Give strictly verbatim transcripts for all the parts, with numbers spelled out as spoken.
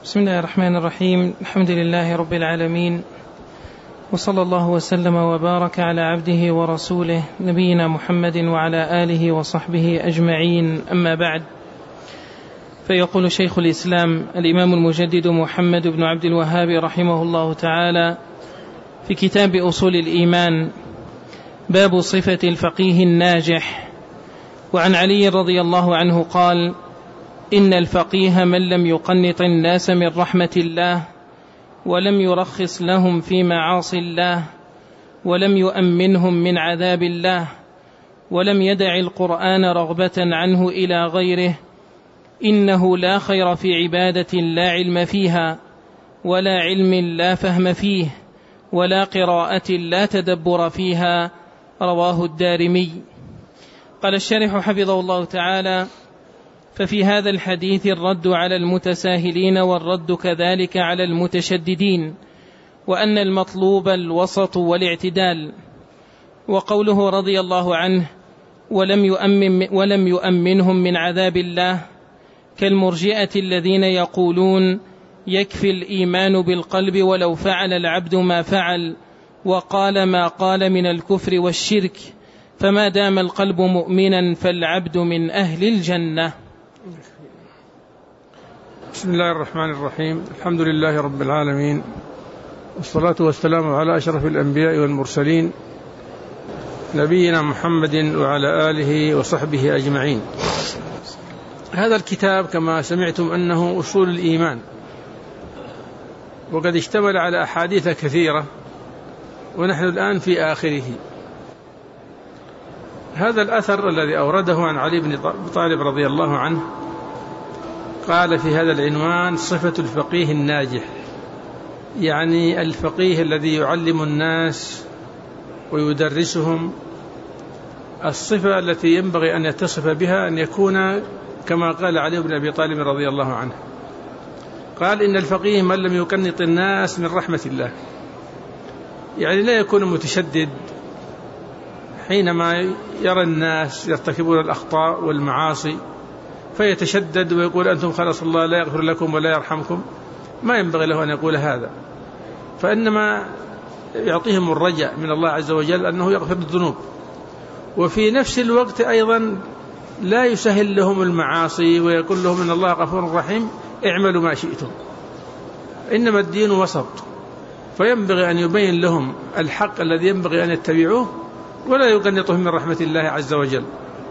بسم الله الرحمن الرحيم. الحمد لله رب العالمين، وصلى الله وسلم وبارك على عبده ورسوله نبينا محمد وعلى آله وصحبه أجمعين، أما بعد. فيقول شيخ الإسلام الإمام المجدد محمد بن عبد الوهاب رحمه الله تعالى في كتاب أصول الإيمان: باب صفة الفقيه الناجح. وعن علي رضي الله عنه قال: إن الفقيه من لم يقنط الناس من رحمة الله، ولم يرخص لهم في معاصي الله، ولم يؤمنهم من عذاب الله، ولم يدع القرآن رغبة عنه إلى غيره، إنه لا خير في عبادة لا علم فيها، ولا علم لا فهم فيه، ولا قراءة لا تدبر فيها. رواه الدارمي. قال الشارح حفظه الله تعالى: ففي هذا الحديث الرد على المتساهلين، والرد كذلك على المتشددين، وأن المطلوب الوسط والاعتدال. وقوله رضي الله عنه: ولم يؤمن ولم يؤمنهم من عذاب الله، كالمرجئة الذين يقولون يكفي الإيمان بالقلب ولو فعل العبد ما فعل، وقال ما قال من الكفر والشرك، فما دام القلب مؤمنا فالعبد من أهل الجنة. بسم الله الرحمن الرحيم. الحمد لله رب العالمين، والصلاة والسلام على أشرف الأنبياء والمرسلين، نبينا محمد وعلى آله وصحبه أجمعين. هذا الكتاب كما سمعتم أنه أصول الإيمان، وقد اشتمل على أحاديث كثيرة، ونحن الآن في آخره. هذا الأثر الذي أورده عن علي بن طالب رضي الله عنه قال في هذا العنوان: صفة الفقيه الناجح، يعني الفقيه الذي يعلم الناس ويدرسهم. الصفة التي ينبغي أن يتصف بها أن يكون كما قال علي بن أبي طالب رضي الله عنه، قال: إن الفقيه من لم يقنط الناس من رحمة الله، يعني لا يكون متشدد حينما يرى الناس يرتكبون الأخطاء والمعاصي فيتشدد ويقول أنتم خلص الله لا يغفر لكم ولا يرحمكم. ما ينبغي له أن يقول هذا، فإنما يعطيهم الرجاء من الله عز وجل أنه يغفر الذنوب، وفي نفس الوقت أيضا لا يسهل لهم المعاصي ويقول لهم إن الله غفور رحيم اعملوا ما شئتم، إنما الدين وسط. فينبغي أن يبين لهم الحق الذي ينبغي أن يتبعوه، ولا يقنطهم من رحمة الله عز وجل.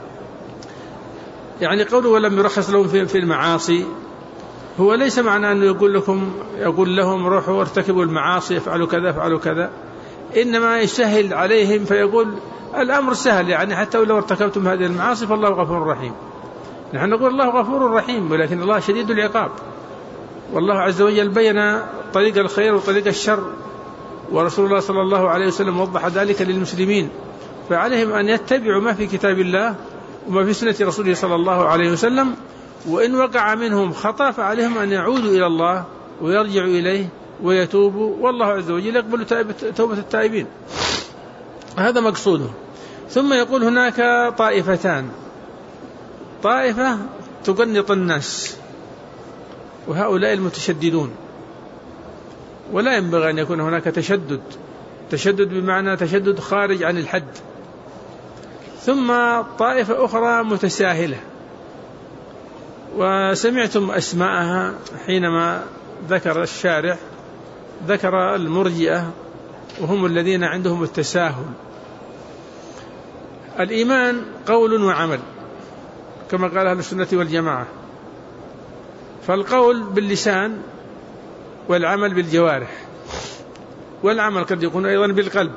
يعني قوله ولم يرخص لهم في المعاصي، هو ليس معنى أنه يقول لكم يقول لهم روحوا وارتكبوا المعاصي، افعلوا كذا افعلوا كذا، إنما يسهل عليهم فيقول الأمر سهل، يعني حتى لو ارتكبتم هذه المعاصي فالله غفور رحيم. نحن نقول الله غفور رحيم، ولكن الله شديد العقاب، والله عز وجل بين طريق الخير وطريق الشر، ورسول الله صلى الله عليه وسلم وضح ذلك للمسلمين، فعليهم أن يتبعوا ما في كتاب الله وما في سنة رسوله صلى الله عليه وسلم، وإن وقع منهم خطأ فعليهم أن يعودوا إلى الله ويرجعوا إليه ويتوبوا، والله عز وجل يقبل توبة التائبين. هذا مقصوده. ثم يقول هناك طائفتان: طائفة تقنط الناس، وهؤلاء المتشددون، ولا ينبغي أن يكون هناك تشدد، تشدد بمعنى تشدد خارج عن الحد. ثم طائفة أخرى متساهلة، وسمعتم أسماءها حينما ذكر الشارح، ذكر المرجئة، وهم الذين عندهم التساهل. الإيمان قول وعمل كما قال أهل السنة والجماعة، فالقول باللسان والعمل بالجوارح، والعمل قد يكون أيضا بالقلب.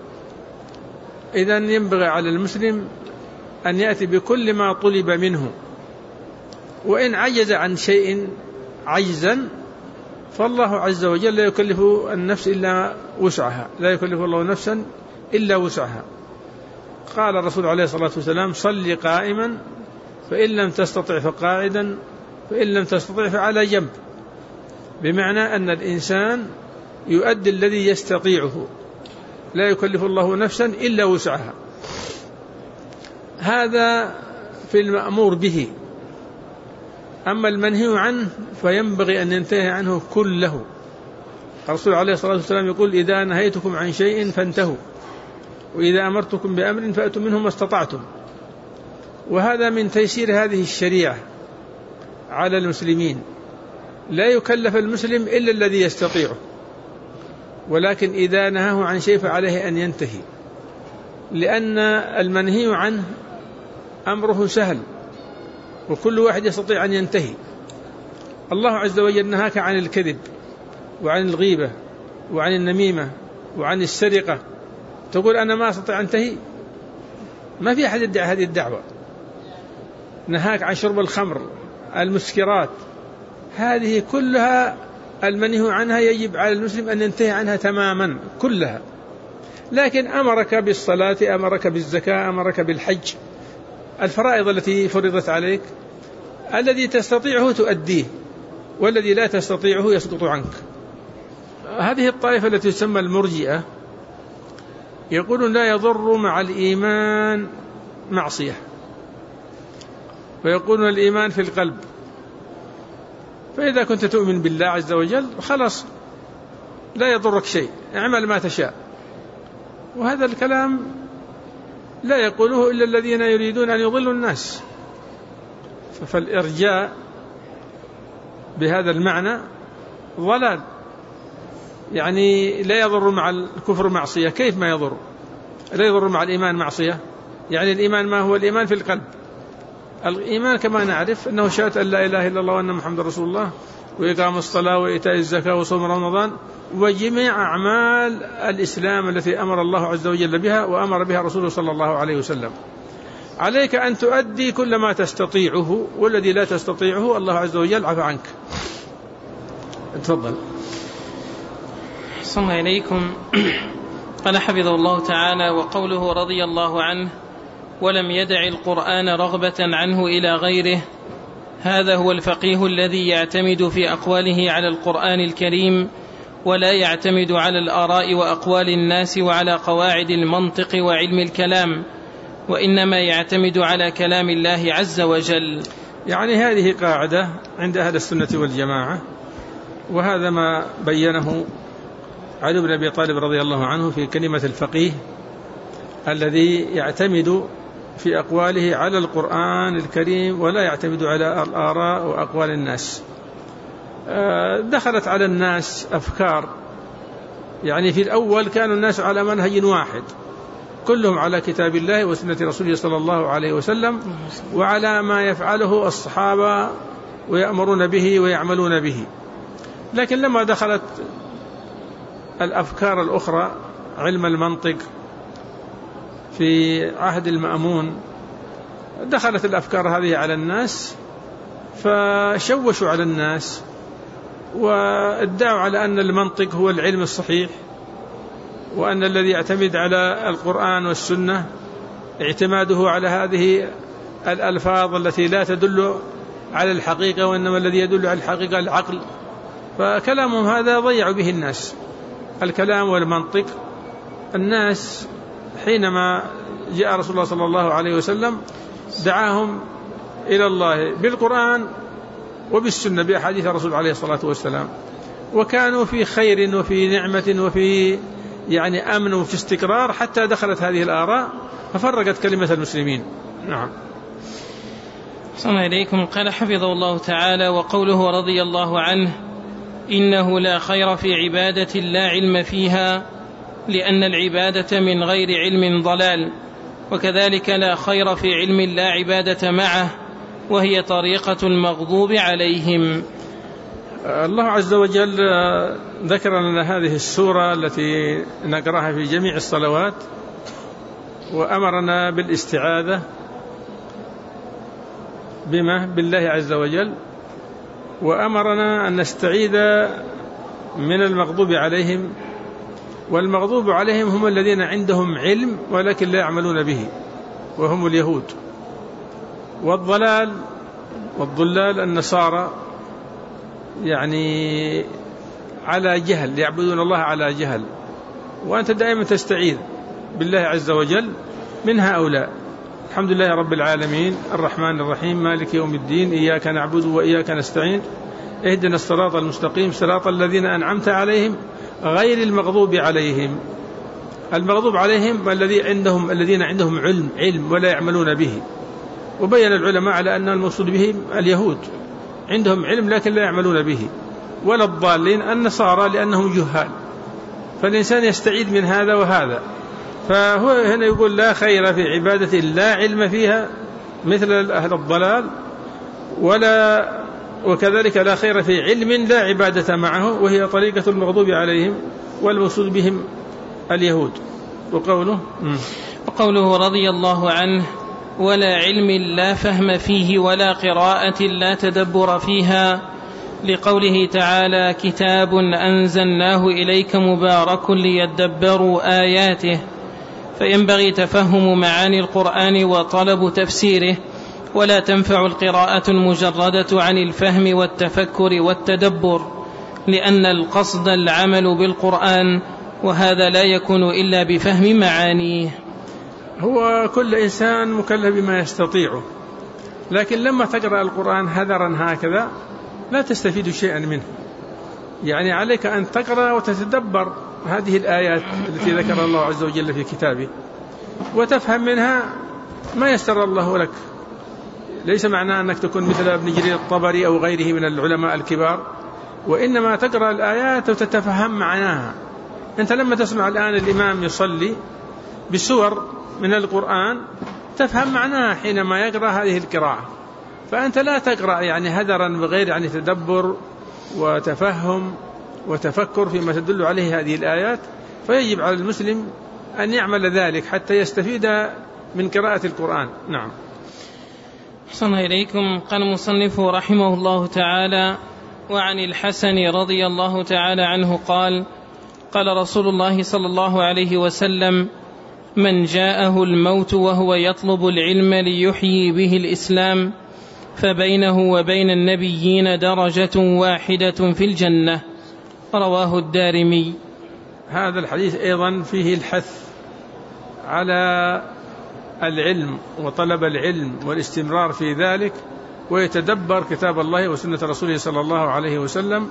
إذن ينبغي على المسلم أن يأتي بكل ما طلب منه، وإن عجز عن شيء عجزا فالله عز وجل لا يكلف النفس إلا وسعها، لا يكلف الله نفسا إلا وسعها. قال الرسول عليه الصلاة والسلام: صل قائما، فإن لم تستطع فقاعدا، فإن لم تستطع فعلى جنب، بمعنى أن الإنسان يؤدي الذي يستطيعه، لا يكلف الله نفسا إلا وسعها. هذا في المأمور به. أما المنهي عنه فينبغي أن ينتهي عنه كله. الرسول عليه الصلاة والسلام يقول: إذا نهيتكم عن شيء فانتهوا، وإذا أمرتكم بأمر فأتوا منه ما استطعتم. وهذا من تيسير هذه الشريعة على المسلمين، لا يكلف المسلم إلا الذي يستطيعه، ولكن إذا نهاه عن شيء فعليه أن ينتهي، لأن المنهي عنه أمره سهل وكل واحد يستطيع أن ينتهي. الله عز وجل نهاك عن الكذب وعن الغيبة وعن النميمة وعن السرقة، تقول أنا ما أستطيع أنتهي؟ ما في أحد يدعي هذه الدعوة. نهاك عن شرب الخمر، المسكرات، هذه كلها المنهي عنها يجب على المسلم أن ينتهي عنها تماما كلها. لكن أمرك بالصلاة، أمرك بالزكاة، أمرك بالحج، الفرائض التي فرضت عليك، الذي تستطيعه تؤديه والذي لا تستطيعه يسقط عنك. هذه الطائفة التي تسمى المرجئة يقولون لا يضر مع الإيمان معصية، ويقولون الإيمان في القلب، فإذا كنت تؤمن بالله عز وجل خلاص لا يضرك شيء، اعمل ما تشاء. وهذا الكلام لا يقوله إلا الذين يريدون أن يضلوا الناس. فالإرجاء بهذا المعنى ضلال، يعني لا يضر مع الكفر معصية. كيف ما يضر؟ لا يضر مع الإيمان معصية؟ يعني الإيمان ما هو؟ الإيمان في القلب. الإيمان كما نعرف أنه شهادة أن لا إله إلا الله وأن محمد رسول الله، وإقام الصلاة وإيتاء الزكاة وصوم رمضان، وجميع أعمال الإسلام التي أمر الله عز وجل بها وأمر بها رسوله صلى الله عليه وسلم. عليك أن تؤدي كل ما تستطيعه، والذي لا تستطيعه الله عز وجل عفى عنك. تفضل. صلى إليكم. قال حفظه الله تعالى: وقوله رضي الله عنه: ولم يدع القرآن رغبة عنه إلى غيره، هذا هو الفقيه الذي يعتمد في أقواله على القرآن الكريم، ولا يعتمد على الآراء وأقوال الناس وعلى قواعد المنطق وعلم الكلام، وإنما يعتمد على كلام الله عز وجل. يعني هذه قاعدة عند أهل السنة والجماعة، وهذا ما بينه علي بن أبي طالب رضي الله عنه في كلمة الفقيه الذي يعتمد في أقواله على القرآن الكريم ولا يعتمد على الآراء وأقوال الناس. دخلت على الناس أفكار، يعني في الأول كانوا الناس على منهج واحد، كلهم على كتاب الله وسنة رسوله صلى الله عليه وسلم، وعلى ما يفعله الصحابة ويأمرون به ويعملون به. لكن لما دخلت الأفكار الأخرى، علم المنطق في عهد المأمون، دخلت الأفكار هذه على الناس فشوشوا على الناس، وادعوا على أن المنطق هو العلم الصحيح، وأن الذي يعتمد على القرآن والسنة اعتماده على هذه الألفاظ التي لا تدل على الحقيقة، وإنما الذي يدل على الحقيقة العقل. فكلامهم هذا ضيعوا به الناس، الكلام والمنطق. الناس حينما جاء رسول الله صلى الله عليه وسلم دعاهم إلى الله بالقرآن وبالسنة بأحاديث الرسول عليه الصلاة والسلام، وكانوا في خير وفي نعمة وفي يعني أمن وفي استقرار، حتى دخلت هذه الآراء ففرقت كلمة المسلمين. نعم. صلى إليكم. قال حفظه الله تعالى: وقوله رضي الله عنه: إنه لا خير في عبادة لا علم فيها، لأن العبادة من غير علم ضلال، وكذلك لا خير في علم لا عبادة معه، وهي طريقة المغضوب عليهم. الله عز وجل ذكر لنا هذه السورة التي نقرأها في جميع الصلوات، وأمرنا بالاستعاذة بما بالله عز وجل، وأمرنا أن نستعيذ من المغضوب عليهم. والمغضوب عليهم هم الذين عندهم علم ولكن لا يعملون به، وهم اليهود. والضلال والضلال النصارى، يعني على جهل، يعبدون الله على جهل. وأنت دائما تستعيذ بالله عز وجل من هؤلاء، الحمد لله رب العالمين الرحمن الرحيم مالك يوم الدين إياك نعبد وإياك نستعين اهدنا الصراط المستقيم صراط الذين أنعمت عليهم غير المغضوب عليهم. المغضوب عليهم الذي عندهم الذين عندهم علم علم ولا يعملون به. وبين العلماء على أن المقصود بهم اليهود عندهم علم لكن لا يعملون به، ولا الضالين النصارى لأنهم جهال. فالإنسان يستعيد من هذا وهذا. فهو هنا يقول لا خير في عبادة لا علم فيها مثل أهل الضلال، ولا وكذلك لا خير في علم لا عبادة معه، وهي طريقة المغضوب عليهم والمقصود بهم اليهود. وقوله وقوله رضي الله عنه ولا علم لا فهم فيه ولا قراءة لا تدبر فيها، لقوله تعالى كتاب أنزلناه إليك مبارك ليدبروا آياته، فينبغي تفهم معاني القرآن وطلب تفسيره، ولا تنفع القراءة المجردة عن الفهم والتفكر والتدبر، لأن القصد العمل بالقرآن، وهذا لا يكون إلا بفهم معانيه. هو كل إنسان مكلف بما يستطيعه، لكن لما تقرأ القرآن هذرا هكذا لا تستفيد شيئا منه. يعني عليك أن تقرأ وتتدبر هذه الآيات التي ذكر الله عز وجل في كتابه، وتفهم منها ما يسر الله لك. ليس معناه أنك تكون مثل ابن جرير الطبري أو غيره من العلماء الكبار، وإنما تقرأ الآيات وتتفهم معناها. أنت لما تسمع الآن الإمام يصلي بسور من القرآن تفهم معناها حينما يقرأ هذه القراءة. فأنت لا تقرأ يعني هدرا بغير يعني تدبر وتفهم وتفكر فيما تدل عليه هذه الآيات. فيجب على المسلم أن يعمل ذلك حتى يستفيد من قراءة القرآن. نعم. أحسن إليكم. قال المصنف رحمه الله تعالى وعن الحسن رضي الله تعالى عنه قال قال رسول الله صلى الله عليه وسلم من جاءه الموت وهو يطلب العلم ليحيي به الإسلام فبينه وبين النبيين درجة واحدة في الجنة. رواه الدارمي. هذا الحديث أيضا فيه الحث على العلم وطلب العلم والاستمرار في ذلك، ويتدبر كتاب الله وسنة رسوله صلى الله عليه وسلم.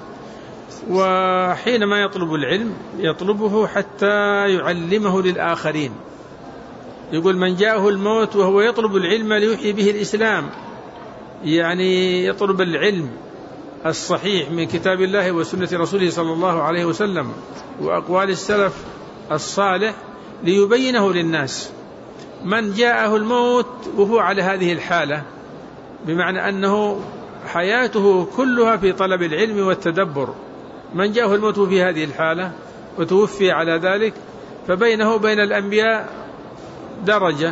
وحينما يطلب العلم يطلبه حتى يعلمه للآخرين. يقول من جاءه الموت وهو يطلب العلم ليحيي به الإسلام، يعني يطلب العلم الصحيح من كتاب الله وسنة رسوله صلى الله عليه وسلم وأقوال السلف الصالح ليبينه للناس. من جاءه الموت وهو على هذه الحالة، بمعنى أنه حياته كلها في طلب العلم والتدبر، من جاءه الموت في هذه الحالة وتوفي على ذلك فبينه وبين الأنبياء درجة.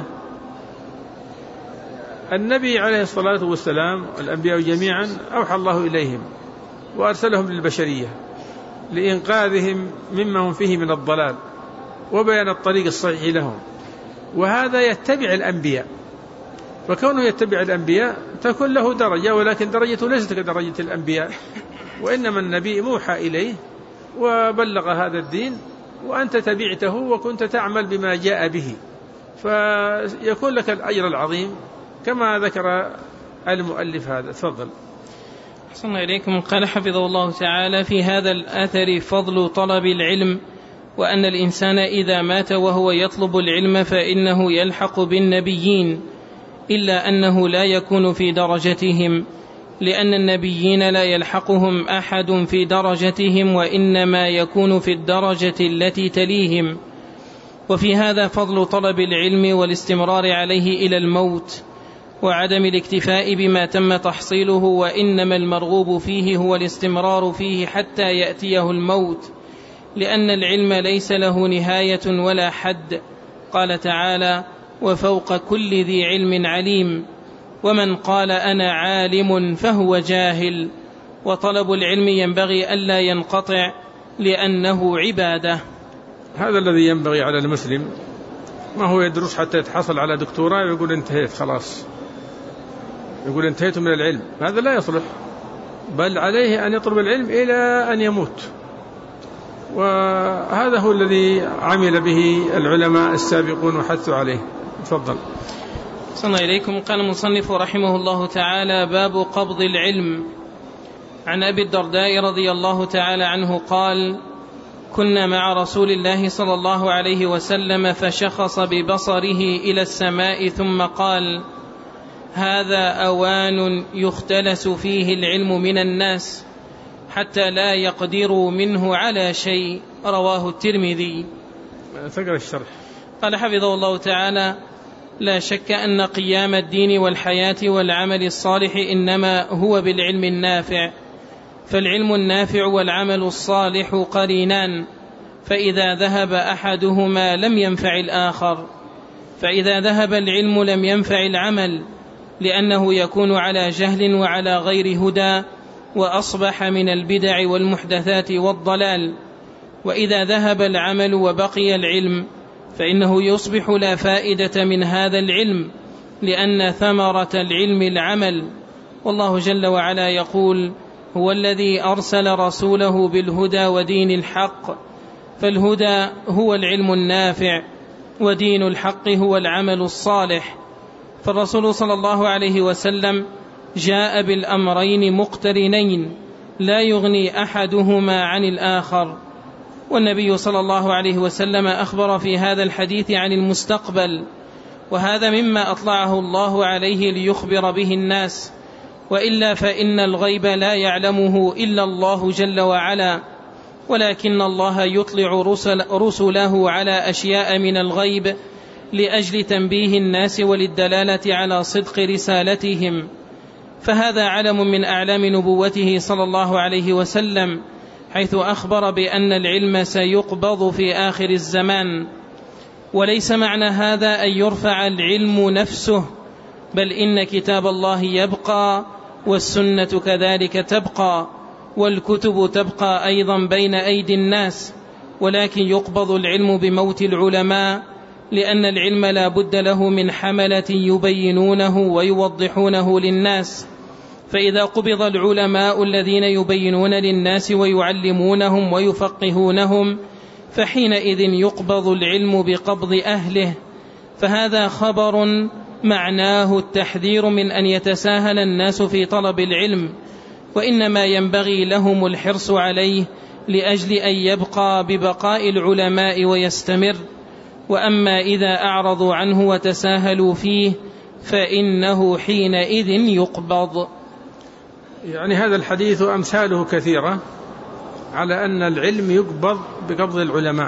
النبي عليه الصلاة والسلام والأنبياء جميعا أوحى الله إليهم وأرسلهم للبشرية لإنقاذهم مما هم فيه من الضلال وبيان الطريق الصحيح لهم، وهذا يتبع الأنبياء. فكونه يتبع الأنبياء تكون له درجة، ولكن درجته ليست كدرجة الأنبياء، وإنما النبي موحى إليه وبلغ هذا الدين وأنت تبعته وكنت تعمل بما جاء به، فيكون لك الأجر العظيم كما ذكر المؤلف هذا. تفضل. أحسن إليكم. قال حفظه الله تعالى في هذا الأثر فضل طلب العلم، وأن الإنسان إذا مات وهو يطلب العلم فإنه يلحق بالنبيين، إلا أنه لا يكون في درجتهم، لأن النبيين لا يلحقهم أحد في درجتهم، وإنما يكون في الدرجة التي تليهم. وفي هذا فضل طلب العلم والاستمرار عليه إلى الموت، وعدم الاكتفاء بما تم تحصيله، وإنما المرغوب فيه هو الاستمرار فيه حتى يأتيه الموت، لأن العلم ليس له نهاية ولا حد. قال تعالى وفوق كل ذي علم عليم. ومن قال أنا عالم فهو جاهل. وطلب العلم ينبغي ألا ينقطع لأنه عبادة. هذا الذي ينبغي على المسلم، ما هو يدرس حتى يتحصل على دكتوراه ويقول انتهيت خلاص، يقول انتهيت من العلم، هذا لا يصلح، بل عليه أن يطلب العلم إلى أن يموت. وهذا هو الذي عمل به العلماء السابقون وحثوا عليه. تفضل. صلى إليكم. قال المصنف رحمه الله تعالى: باب قبض العلم. عن أبي الدرداء رضي الله تعالى عنه قال: كنا مع رسول الله صلى الله عليه وسلم فشخص ببصره إلى السماء ثم قال: هذا أوان يختلس فيه العلم من الناس حتى لا يقدروا منه على شيء. رواه الترمذي. تقرأ الشرح. قال حفظه الله تعالى: لا شك أن قيام الدين والحياة والعمل الصالح إنما هو بالعلم النافع، فالعلم النافع والعمل الصالح قرينان، فإذا ذهب أحدهما لم ينفع الآخر، فإذا ذهب العلم لم ينفع العمل، لأنه يكون على جهل وعلى غير هدى، وأصبح من البدع والمحدثات والضلال. وإذا ذهب العمل وبقي العلم فإنه يصبح لا فائدة من هذا العلم، لأن ثمرة العلم العمل. والله جل وعلا يقول: هو الذي أرسل رسوله بالهدى ودين الحق، فالهدى هو العلم النافع، ودين الحق هو العمل الصالح. فالرسول صلى الله عليه وسلم جاء بالأمرين مقترنين لا يغني أحدهما عن الآخر. والنبي صلى الله عليه وسلم أخبر في هذا الحديث عن المستقبل، وهذا مما أطلعه الله عليه ليخبر به الناس، وإلا فإن الغيب لا يعلمه إلا الله جل وعلا، ولكن الله يطلع رسل رسله على أشياء من الغيب لأجل تنبيه الناس وللدلالة على صدق رسالتهم. فهذا علم من أعلام نبوته صلى الله عليه وسلم، حيث أخبر بأن العلم سيقبض في آخر الزمان. وليس معنى هذا أن يرفع العلم نفسه، بل إن كتاب الله يبقى، والسنة كذلك تبقى، والكتب تبقى أيضا بين أيدي الناس، ولكن يقبض العلم بموت العلماء، لأن العلم لا بد له من حملة يبينونه ويوضحونه للناس. فإذا قبض العلماء الذين يبينون للناس ويعلمونهم ويفقهونهم، فحينئذ يقبض العلم بقبض أهله. فهذا خبر معناه التحذير من أن يتساهل الناس في طلب العلم، وإنما ينبغي لهم الحرص عليه لأجل أن يبقى ببقاء العلماء ويستمر. وأما إذا أعرضوا عنه وتساهلوا فيه فإنه حينئذ يقبض. يعني هذا الحديث أمثاله كثيرة على أن العلم يقبض بقبض العلماء.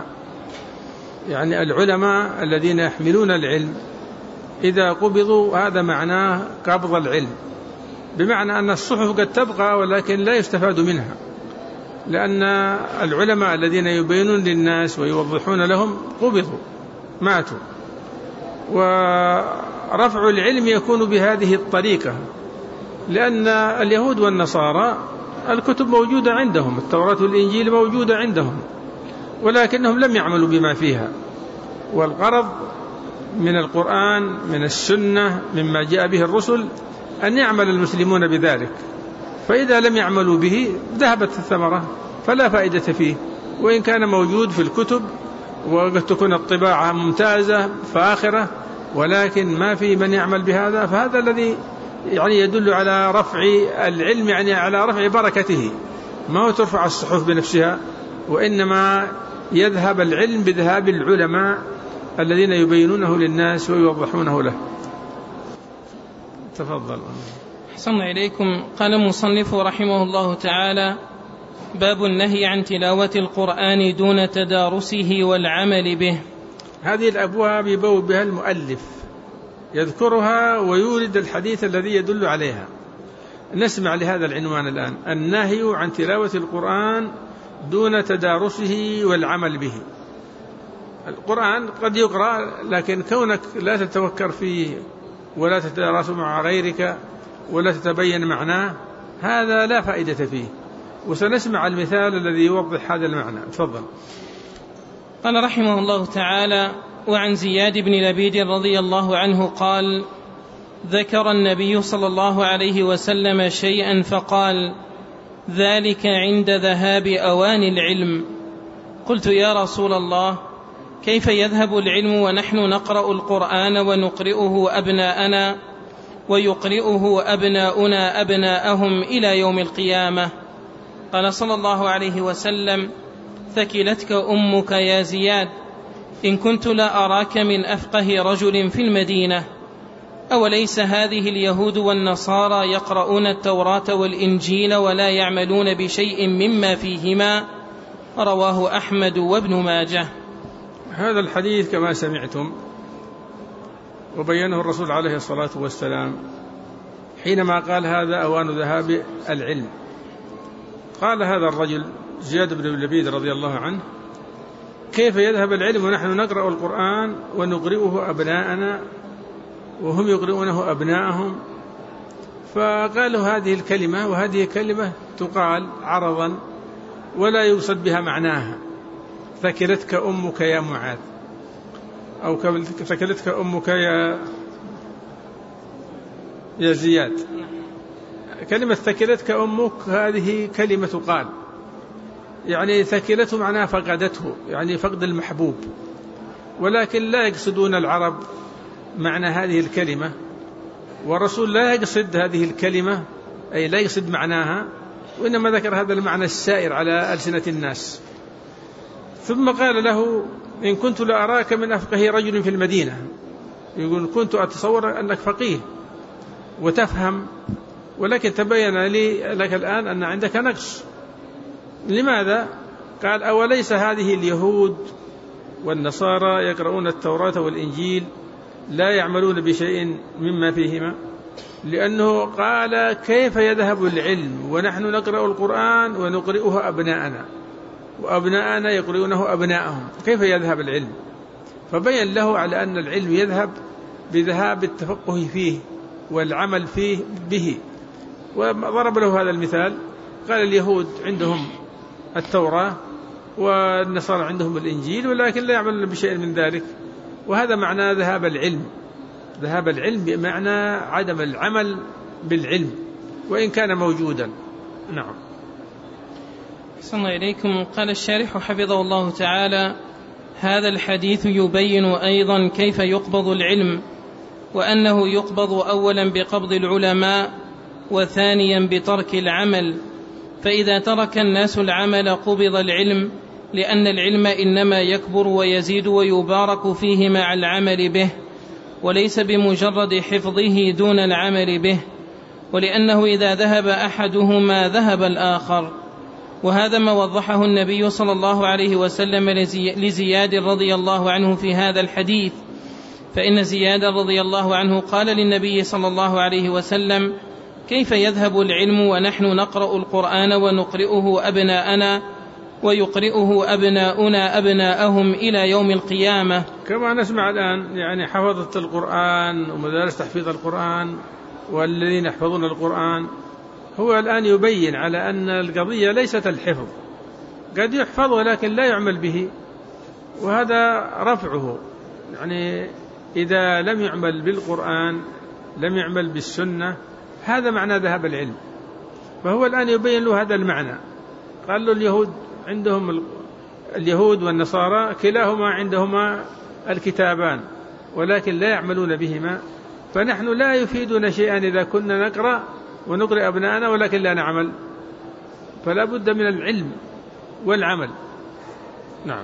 يعني العلماء الذين يحملون العلم إذا قبضوا هذا معناه قبض العلم، بمعنى أن الصحف قد تبقى ولكن لا يستفاد منها، لأن العلماء الذين يبينون للناس ويوضحون لهم قبضوا، ماتوا. ورفع العلم يكون بهذه الطريقة، لأن اليهود والنصارى الكتب موجودة عندهم، التوراة والإنجيل موجودة عندهم، ولكنهم لم يعملوا بما فيها. والغرض من القرآن، من السنة، مما جاء به الرسل، أن يعمل المسلمون بذلك، فإذا لم يعملوا به ذهبت الثمرة، فلا فائدة فيه، وإن كان موجود في الكتب وقد تكون الطباعة ممتازة فاخرة، ولكن ما في من يعمل بهذا. فهذا الذي يعني يدل على رفع العلم، يعني على رفع بركته، ما هو ترفع الصحف بنفسها، وإنما يذهب العلم بذهاب العلماء الذين يبينونه للناس ويوضحونه له. تفضل. أحسن إليكم. قال المصنف رحمه الله تعالى: باب النهي عن تلاوة القرآن دون تدارسه والعمل به. هذه الأبواب يبوب بها المؤلف، يذكرها ويورد الحديث الذي يدل عليها. نسمع لهذا العنوان الآن: النهي عن تلاوة القرآن دون تدارسه والعمل به. القرآن قد يقرأ، لكن كونك لا تتفكر فيه ولا تتدارسه مع غيرك ولا تتبين معناه، هذا لا فائدة فيه. وسنسمع المثال الذي يوضح هذا المعنى. تفضل. قال رحمه الله تعالى: وعن زياد بن لبيد رضي الله عنه قال: ذكر النبي صلى الله عليه وسلم شيئا فقال: ذلك عند ذهاب أوان العلم. قلت: يا رسول الله، كيف يذهب العلم ونحن نقرأ القرآن ونقرئه أبناءنا ويقرئه أبناؤنا أبناءهم إلى يوم القيامة؟ قال صلى الله عليه وسلم: ثكلتك أمك يا زياد، إن كنت لا أراك من أفقه رجل في المدينة. أوليس هذه اليهود والنصارى يقرؤون التوراة والإنجيل ولا يعملون بشيء مما فيهما؟ رواه أحمد وابن ماجه. هذا الحديث كما سمعتم وبينه الرسول عليه الصلاة والسلام حينما قال: هذا أوان ذهاب العلم. قال هذا الرجل زياد بن لبيد رضي الله عنه: كيف يذهب العلم ونحن نقرأ القرآن ونقرئه أبناءنا وهم يقرؤونه أبناءهم؟ فقالوا هذه الكلمة، وهذه كلمة تقال عرضا ولا يقصد بها معناها: ثكلتك أمك يا معاذ، أو ثكلتك أمك يا يا زياد. كلمة ثكلتك أمك هذه كلمة تقال، يعني ثكلته معناها فقدته، يعني فقد المحبوب، ولكن لا يقصدون العرب معنى هذه الكلمة، والرسول لا يقصد هذه الكلمة، أي لا يقصد معناها، وإنما ذكر هذا المعنى السائر على ألسنة الناس. ثم قال له: إن كنت لأراك من أفقه رجل في المدينة، يقول كنت أتصور أنك فقيه وتفهم، ولكن تبين لي لك الآن أن عندك نقص. لماذا؟ قال: أوليس هذه اليهود والنصارى يقرؤون التوراة والإنجيل لا يعملون بشيء مما فيهما؟ لأنه قال: كيف يذهب العلم ونحن نقرأ القرآن ونقرئه أبناءنا وأبناءنا يقرؤونه أبناءهم، كيف يذهب العلم؟ فبين له على أن العلم يذهب بذهاب التفقه فيه والعمل فيه به. وضرب له هذا المثال، قال: اليهود عندهم التوراة والنصارى عندهم الإنجيل ولكن لا يعملون بشيء من ذلك، وهذا معنى ذهاب العلم. ذهاب العلم بمعنى عدم العمل بالعلم وإن كان موجودا. نعم. صلى الله إليكم. قال الشارح حفظه الله تعالى: هذا الحديث يبين أيضا كيف يقبض العلم، وأنه يقبض أولا بقبض العلماء وثانيا بترك العمل، فإذا ترك الناس العمل قبض العلم، لأن العلم إنما يكبر ويزيد ويبارك فيه مع العمل به، وليس بمجرد حفظه دون العمل به، ولأنه إذا ذهب أحدهما ذهب الآخر. وهذا ما وضحه النبي صلى الله عليه وسلم لزياد رضي الله عنه في هذا الحديث، فإن زياد رضي الله عنه قال للنبي صلى الله عليه وسلم: كيف يذهب العلم ونحن نقرأ القرآن ونقرئه أبناءنا ويقرئه أبناؤنا أبناءهم إلى يوم القيامة؟ كما نسمع الآن يعني حفظة القرآن ومدارس تحفيظ القرآن والذين يحفظون القرآن، هو الآن يبين على أن القضية ليست الحفظ، قد يحفظ ولكن لا يعمل به، وهذا رفعه. يعني إذا لم يعمل بالقرآن لم يعمل بالسنة، هذا معنى ذهب العلم. فهو الآن يبين له هذا المعنى. قال له: اليهود عندهم اليهود والنصارى كلاهما عندهما الكتابان ولكن لا يعملون بهما، فنحن لا يفيدنا شيئا إذا كنا نقرأ ونقرأ أبناءنا ولكن لا نعمل، فلا بد من العلم والعمل. نعم.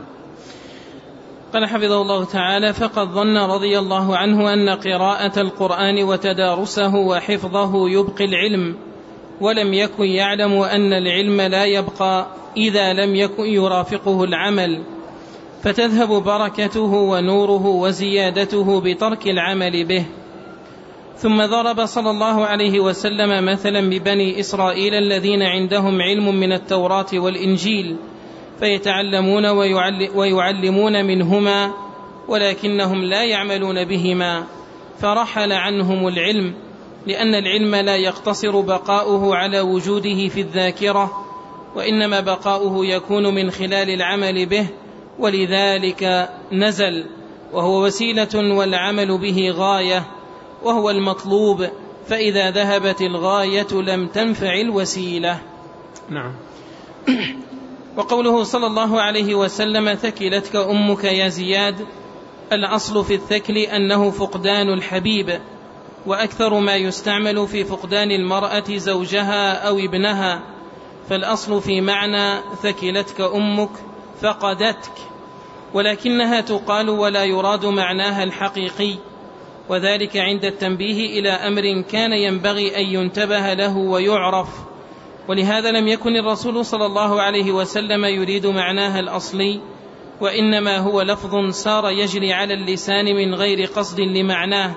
قال حفظه الله تعالى: فقد ظن رضي الله عنه أن قراءة القرآن وتدارسه وحفظه يبقي العلم، ولم يكن يعلم أن العلم لا يبقى إذا لم يكن يرافقه العمل، فتذهب بركته ونوره وزيادته بترك العمل به. ثم ضرب صلى الله عليه وسلم مثلا ببني إسرائيل الذين عندهم علم من التوراة والإنجيل، فيتعلمون ويعلمون منهما ولكنهم لا يعملون بهما، فرحل عنهم العلم، لأن العلم لا يقتصر بقاؤه على وجوده في الذاكرة، وإنما بقاؤه يكون من خلال العمل به، ولذلك نزل، وهو وسيلة والعمل به غاية، وهو المطلوب، فإذا ذهبت الغاية لم تنفع الوسيلة. نعم. وقوله صلى الله عليه وسلم ثكلتك أمك يا زياد، الأصل في الثكل أنه فقدان الحبيب، وأكثر ما يستعمل في فقدان المرأة زوجها أو ابنها، فالأصل في معنى ثكلتك أمك فقدتك، ولكنها تقال ولا يراد معناها الحقيقي، وذلك عند التنبيه إلى أمر كان ينبغي أن ينتبه له ويعرف، ولهذا لم يكن الرسول صلى الله عليه وسلم يريد معناها الأصلي، وإنما هو لفظ سار يجري على اللسان من غير قصد لمعناه.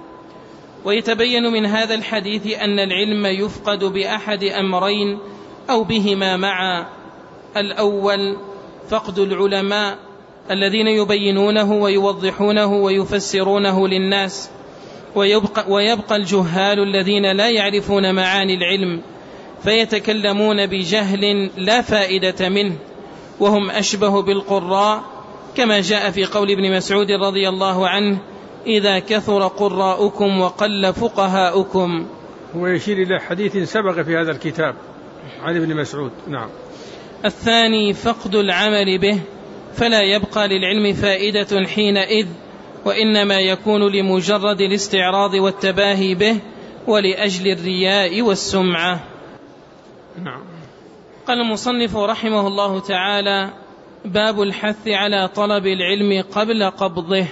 ويتبين من هذا الحديث أن العلم يفقد بأحد أمرين أو بهما معا: الأول فقد العلماء الذين يبينونه ويوضحونه ويفسرونه للناس، ويبقى, ويبقى الجهال الذين لا يعرفون معاني العلم فيتكلمون بجهل لا فائدة منه، وهم أشبه بالقراء، كما جاء في قول ابن مسعود رضي الله عنه: إذا كثر قراؤكم وقل فقهاؤكم. ويشير إلى حديث سبق في هذا الكتاب عن ابن مسعود. نعم. الثاني فقد العمل به، فلا يبقى للعلم فائدة حينئذ، وإنما يكون لمجرد الاستعراض والتباهي به ولأجل الرياء والسمعة. نعم. قال المصنف رحمه الله تعالى: باب الحث على طلب العلم قبل قبضه.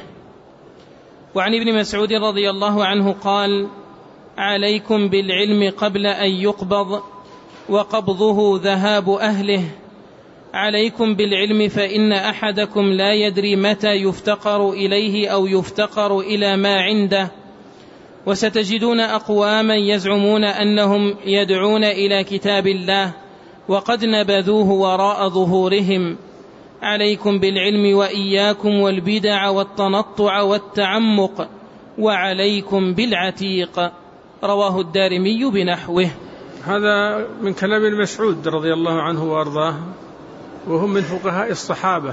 وعن ابن مسعود رضي الله عنه قال: عليكم بالعلم قبل أن يقبض، وقبضه ذهاب أهله. عليكم بالعلم فإن أحدكم لا يدري متى يفتقر إليه أو يفتقر إلى ما عنده، وستجدون أقواما يزعمون أنهم يدعون إلى كتاب الله وقد نبذوه وراء ظهورهم. عليكم بالعلم وإياكم والبدع والتنطع والتعمق، وعليكم بالعتيق. رواه الدارمي بنحوه. هذا من كلام المسعود رضي الله عنه وأرضاه، وهم من فقهاء الصحابة.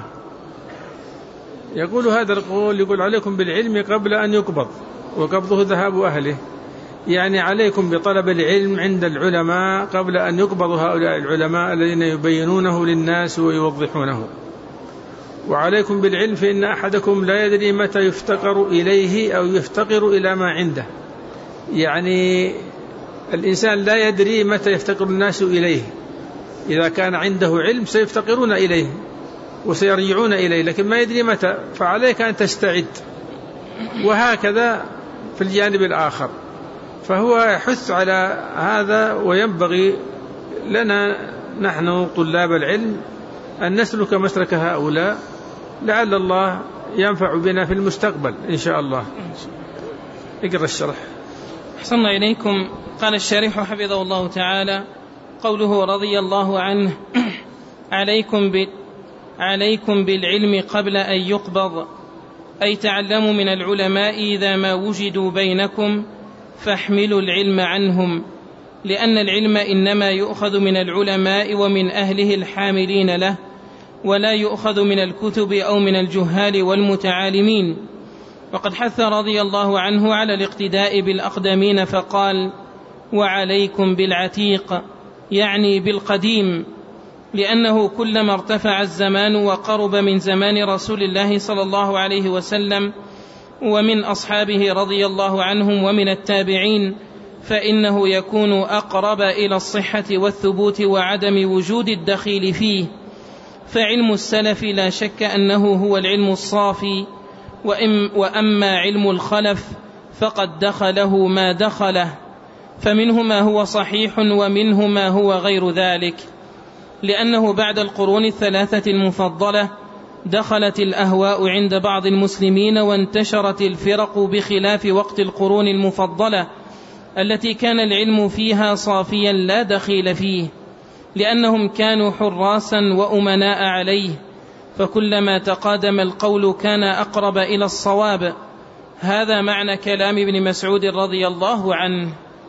يقول هذا القول، يقول: عليكم بالعلم قبل أن يقبض، وقبضه ذهاب أهله، يعني عليكم بطلب العلم عند العلماء قبل أن يقبض هؤلاء العلماء الذين يبينونه للناس ويوضحونه. وعليكم بالعلم فإن أحدكم لا يدري متى يفتقر إليه أو يفتقر إلى ما عنده، يعني الإنسان لا يدري متى يفتقر الناس إليه. إذا كان عنده علم سيفتقرون إليه وسيرجعون إليه، لكن ما يدري متى، فعليك أن تستعد. وهكذا في الجانب الآخر، فهو يحث على هذا، وينبغي لنا نحن طلاب العلم أن نسلك مسلك هؤلاء، لعل الله ينفع بنا في المستقبل إن شاء الله. اقرأ الشرح. أحسن إليكم. قال الشارح حفظه الله تعالى: قوله رضي الله عنه: عليكم, ب... عليكم بالعلم قبل أن يقبض، أي تعلموا من العلماء إذا ما وجدوا بينكم فاحملوا العلم عنهم، لأن العلم إنما يؤخذ من العلماء ومن أهله الحاملين له، ولا يؤخذ من الكتب أو من الجهال والمتعالمين. وقد حث رضي الله عنه على الاقتداء بالأقدمين فقال: وعليكم بالعتيق، يعني بالقديم، لأنه كلما ارتفع الزمان وقرب من زمان رسول الله صلى الله عليه وسلم ومن أصحابه رضي الله عنهم ومن التابعين، فإنه يكون أقرب إلى الصحة والثبوت وعدم وجود الدخيل فيه. فعلم السلف لا شك أنه هو العلم الصافي، وأما علم الخلف فقد دخله ما دخله، فمنه ما هو صحيح ومنه ما هو غير ذلك، لأنه بعد القرون الثلاثة المفضلة دخلت الأهواء عند بعض المسلمين وانتشرت الفرق بخلاف وقت القرون المفضلة التي كان العلم فيها صافيا لا دخيل فيه، لأنهم كانوا حراسا وأمناء عليه، فكلما تقادم القول كان أقرب إلى الصواب. هذا معنى كلام ابن مسعود رضي الله عنه.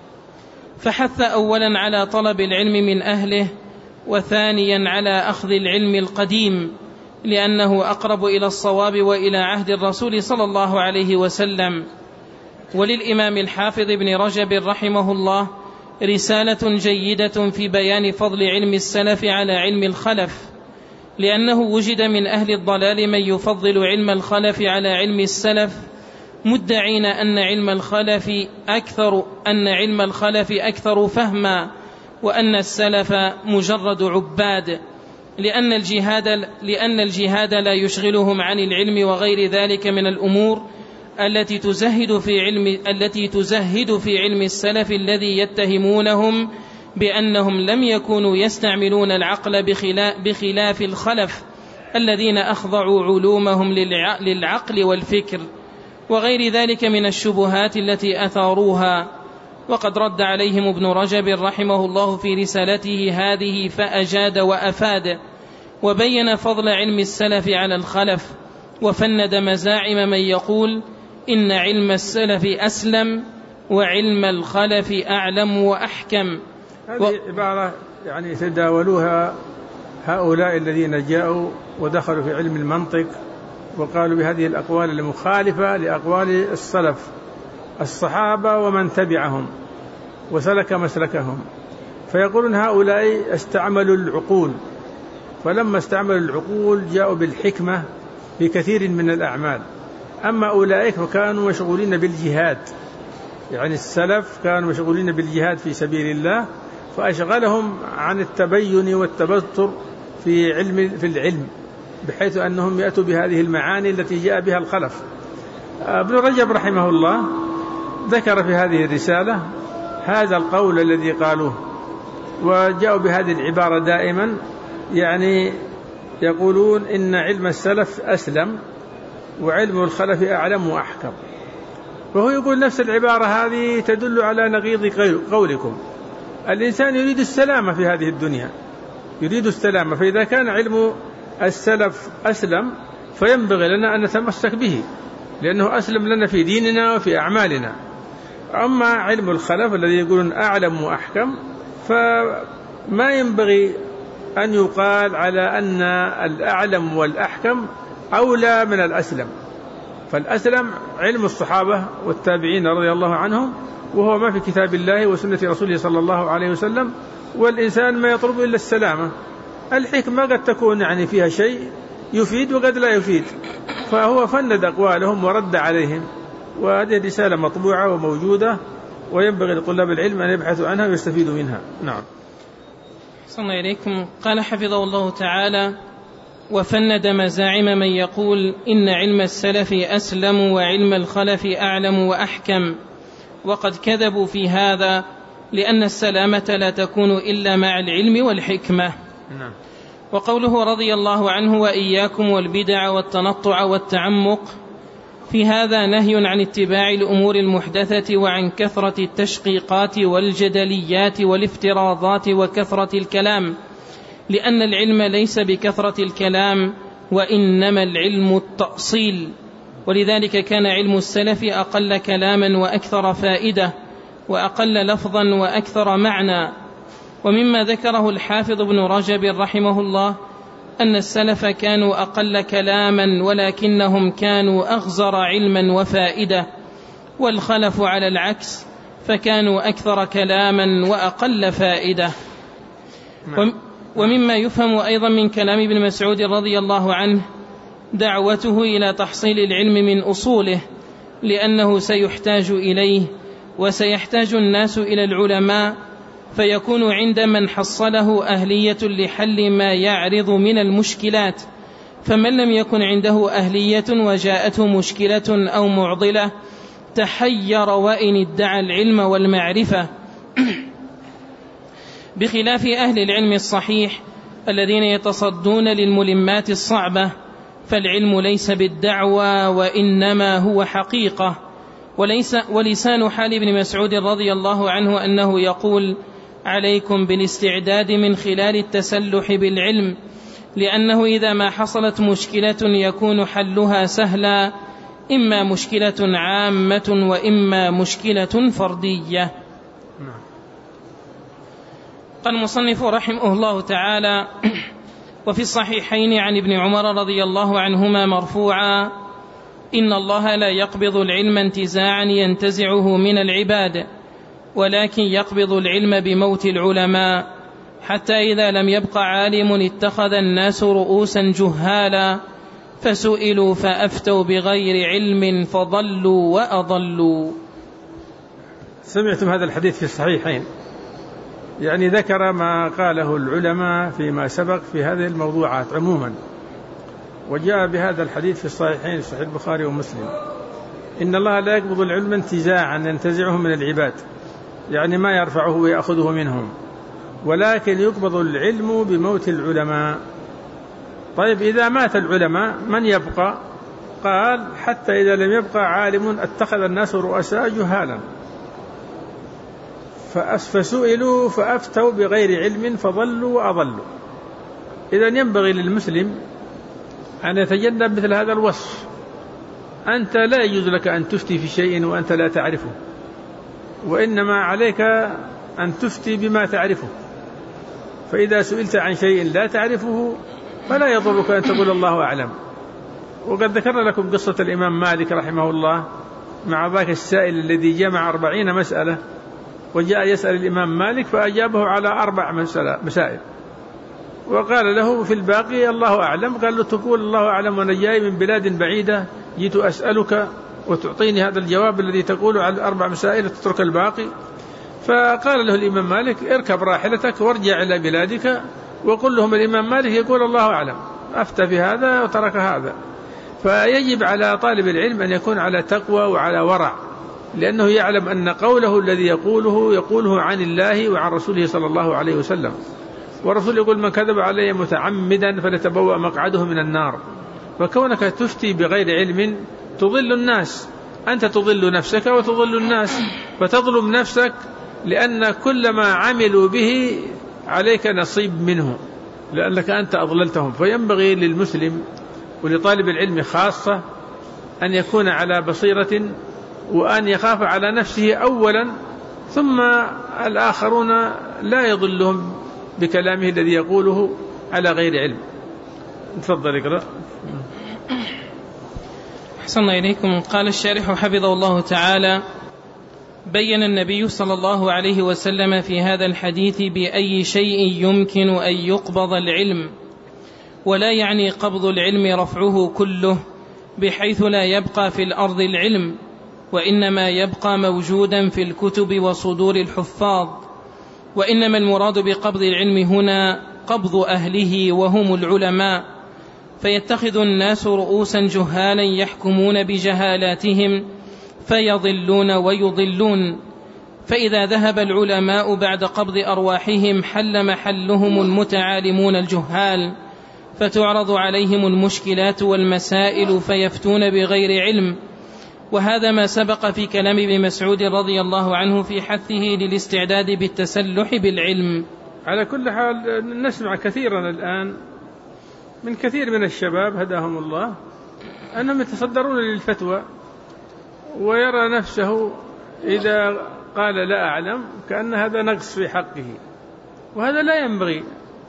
فحث أولا على طلب العلم من أهله، وثانيا على أخذ العلم القديم، لأنه أقرب إلى الصواب وإلى عهد الرسول صلى الله عليه وسلم. وللإمام الحافظ ابن رجب رحمه الله رسالة جيدة في بيان فضل علم السلف على علم الخلف، لأنه وجد من أهل الضلال من يفضل علم الخلف على علم السلف، مدعين أن علم الخلف أكثر أن علم الخلف أكثر فهما، وأن السلف مجرد عباد، لأن الجهاد لأن الجهاد لا يشغلهم عن العلم وغير ذلك من الأمور التي تزهد في علم التي تزهد في علم السلف الذي يتهمونهم بأنهم لم يكونوا يستعملون العقل بخلاف الخلف الذين أخضعوا علومهم للعقل والفكر وغير ذلك من الشبهات التي أثاروها. وقد رد عليهم ابن رجب رحمه الله في رسالته هذه فأجاد وأفاد، وبين فضل علم السلف على الخلف، وفند مزاعم من يقول إن علم السلف أسلم وعلم الخلف أعلم وأحكم. هذه و... عبارة يعني تداولوها هؤلاء الذين جاءوا ودخلوا في علم المنطق وقالوا بهذه الأقوال المخالفة لأقوال السلف الصحابة ومن تبعهم وسلك مسلكهم، فيقولون هؤلاء استعملوا العقول، فلما استعملوا العقول جاءوا بالحكمة في كثير من الأعمال، أما أولئك فكانوا مشغولين بالجهاد، يعني السلف كانوا مشغولين بالجهاد في سبيل الله فأشغلهم عن التبين والتبطر في علم في العلم، بحيث أنهم يأتوا بهذه المعاني التي جاء بها الخلف. ابن رجب رحمه الله ذكر في هذه الرسالة هذا القول الذي قالوه، وجاءوا بهذه العبارة دائما، يعني يقولون إن علم السلف أسلم وعلم الخلف أعلم وأحكم، وهو يقول نفس العبارة هذه تدل على نقيض قولكم. الإنسان يريد السلامة في هذه الدنيا، يريد السلامة، فإذا كان علم السلف أسلم فينبغي لنا أن نتمسك به، لأنه أسلم لنا في ديننا وفي أعمالنا. أما علم الخلف الذي يقولون أعلم وأحكم فما ينبغي أن يقال على أن الأعلم والأحكم أولى من الأسلم، فالأسلم علم الصحابة والتابعين رضي الله عنهم، وهو ما في كتاب الله وسنة رسوله صلى الله عليه وسلم، والإنسان ما يطلب إلا السلامة. الحكمة قد تكون يعني فيها شيء يفيد وقد لا يفيد، فهو فند أقوالهم ورد عليهم، وهذه رسالة مطبوعة وموجودة، وينبغي لطلاب العلم أن يبحثوا عنها ويستفيدوا منها. نعم. صلى إليكم. قال حفظه الله تعالى: وفند مزاعم من يقول إن علم السلف أسلم وعلم الخلف أعلم وأحكم، وقد كذبوا في هذا، لأن السلامة لا تكون إلا مع العلم والحكمة. نعم. وقوله رضي الله عنه: وإياكم والبدع والتنطع والتعمق، في هذا نهي عن اتباع الأمور المحدثة وعن كثرة التشقيقات والجدليات والافتراضات وكثرة الكلام، لأن العلم ليس بكثرة الكلام، وإنما العلم التأصيل. ولذلك كان علم السلف أقل كلاما وأكثر فائدة، وأقل لفظا وأكثر معنى. ومما ذكره الحافظ ابن رجب رحمه الله أن السلف كانوا أقل كلاما ولكنهم كانوا أغزر علما وفائدة، والخلف على العكس فكانوا أكثر كلاما وأقل فائدة. ومما يفهم أيضا من كلام ابن مسعود رضي الله عنه دعوته إلى تحصيل العلم من أصوله، لأنه سيحتاج إليه، وسيحتاج الناس إلى العلماء، فيكون عند من حصله أهلية لحل ما يعرض من المشكلات. فمن لم يكن عنده أهلية وجاءته مشكلة أو معضلة تحير وإن ادعى العلم والمعرفة، بخلاف أهل العلم الصحيح الذين يتصدون للملمات الصعبة، فالعلم ليس بالدعوى وإنما هو حقيقة. وليس ولسان حال ابن مسعود رضي الله عنه أنه يقول: عليكم بالاستعداد من خلال التسلح بالعلم، لأنه إذا ما حصلت مشكلة يكون حلها سهلا، إما مشكلة عامة وإما مشكلة فردية. قال المصنف رحمه الله تعالى: وفي الصحيحين عن ابن عمر رضي الله عنهما مرفوعا: إن الله لا يقبض العلم انتزاعا ينتزعه من العباد، ولكن يقبض العلم بموت العلماء، حتى إذا لم يبق عالم اتخذ الناس رؤوسا جهالا فسئلوا فأفتوا بغير علم فضلوا وأضلوا. سمعتم هذا الحديث في الصحيحين، يعني ذكر ما قاله العلماء فيما سبق في هذه الموضوعات عموما، وجاء بهذا الحديث في الصحيحين صحيح البخاري ومسلم: إن الله لا يقبض العلم انتزاعا ينتزعه من العباد، يعني ما يرفعه ويأخذه منهم، ولكن يقبض العلم بموت العلماء. طيب إذا مات العلماء من يبقى؟ قال: حتى إذا لم يبقى عالم اتخذ الناس رؤساء جهالا فسئلوا فأفتوا بغير علم فضلوا وأضلوا. إذن ينبغي للمسلم أن يتجنب مثل هذا الوصف. أنت لا يجوز لك أن تفتي في شيء وأنت لا تعرفه، وإنما عليك أن تفتي بما تعرفه. فإذا سئلت عن شيء لا تعرفه فلا يضرك أن تقول الله أعلم. وقد ذكرنا لكم قصة الإمام مالك رحمه الله مع ذاك السائل الذي جمع أربعين مسألة وجاء يسأل الإمام مالك فأجابه على أربع مسائل، وقال له في الباقي الله أعلم. قال له: تقول الله أعلم وأنا جاي من بلاد بعيدة جيت أسألك وتعطيني هذا الجواب الذي تقوله على الأربع مسائل وتترك الباقي؟ فقال له الإمام مالك: اركب راحلتك وارجع إلى بلادك وقل لهم الإمام مالك يقول الله أعلم، أفتى في هذا وترك هذا. فيجب على طالب العلم أن يكون على تقوى وعلى ورع، لأنه يعلم أن قوله الذي يقوله يقوله عن الله وعن رسوله صلى الله عليه وسلم، ورسول يقول: من كذب علي متعمدا فليتبوأ مقعده من النار. فكونك تفتي بغير علم تضل الناس، أنت تضل نفسك وتضل الناس، فتظلم نفسك لأن كل ما عملوا به عليك نصيب منه، لأنك أنت أضللتهم. فينبغي للمسلم ولطالب العلم خاصة أن يكون على بصيرة، وأن يخاف على نفسه أولا، ثم الآخرون لا يضلهم بكلامه الذي يقوله على غير علم. تفضل اقرأ. أحسن إليكم. قال الشارح حفظه الله تعالى: بين النبي صلى الله عليه وسلم في هذا الحديث بأي شيء يمكن أن يقبض العلم، ولا يعني قبض العلم رفعه كله بحيث لا يبقى في الأرض العلم، وإنما يبقى موجودا في الكتب وصدور الحفاظ. وإنما المراد بقبض العلم هنا قبض أهله وهم العلماء، فيتخذ الناس رؤوسا جهالا يحكمون بجهالاتهم فيضلون ويضلون. فإذا ذهب العلماء بعد قبض أرواحهم حل محلهم المتعالمون الجهال، فتعرض عليهم المشكلات والمسائل فيفتون بغير علم. وهذا ما سبق في كلام ابن مسعود رضي الله عنه في حثه للاستعداد بالتسلح بالعلم. على كل حال نسمع كثيرا الآن من كثير من الشباب هداهم الله أنهم يتصدرون للفتوى، ويرى نفسه إذا قال لا أعلم كأن هذا نقص في حقه، وهذا لا ينبغي.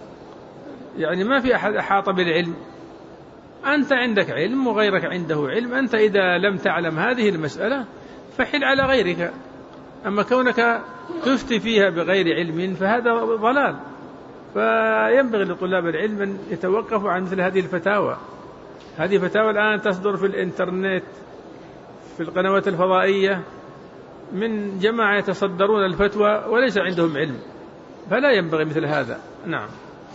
يعني ما في أحد أحاط بالعلم، أنت عندك علم وغيرك عنده علم، أنت إذا لم تعلم هذه المسألة فحل على غيرك. أما كونك تفتي فيها بغير علم فهذا ضلال. فينبغي لطلاب العلم أن يتوقفوا عن مثل هذه الفتاوى. هذه فتاوى الآن تصدر في الإنترنت في القنوات الفضائية من جماعة يتصدرون الفتوى وليس عندهم علم، فلا ينبغي مثل هذا. نعم.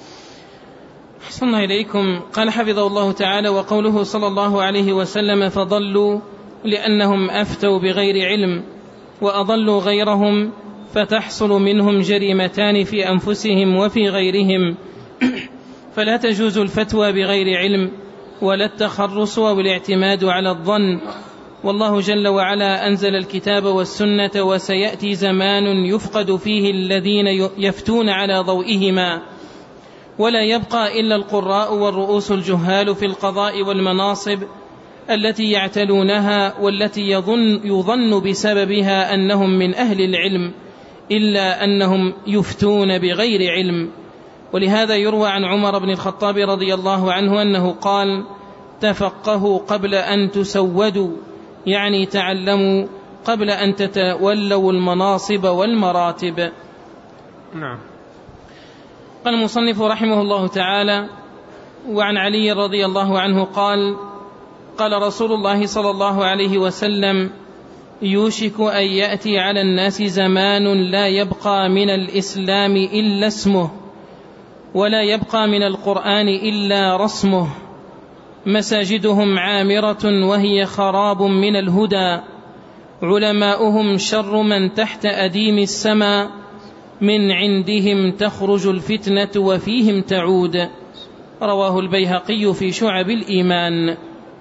أحسن إليكم. قال حفظه الله تعالى: وقوله صلى الله عليه وسلم فضلوا لأنهم أفتوا بغير علم، وأضلوا غيرهم فتحصل منهم جريمتان في أنفسهم وفي غيرهم. فلا تجوز الفتوى بغير علم ولا التخرص والاعتماد على الظن. والله جل وعلا أنزل الكتاب والسنة، وسيأتي زمان يفقد فيه الذين يفتون على ضوئهما، ولا يبقى إلا القراء والرؤوس الجهال في القضاء والمناصب التي يعتلونها، والتي يظن, يظن بسببها أنهم من أهل العلم، إلا أنهم يفتون بغير علم. ولهذا يروى عن عمر بن الخطاب رضي الله عنه أنه قال: تفقهوا قبل أن تسودوا، يعني تعلموا قبل أن تتولوا المناصب والمراتب. نعم. قال المصنف رحمه الله تعالى: وعن علي رضي الله عنه قال: قال رسول الله صلى الله عليه وسلم: يوشك أن يأتي على الناس زمان لا يبقى من الإسلام إلا اسمه، ولا يبقى من القرآن إلا رسمه، مساجدهم عامرة وهي خراب من الهدى، علماؤهم شر من تحت أديم السماء، من عندهم تخرج الفتنة وفيهم تعود. رواه البيهقي في شعب الإيمان.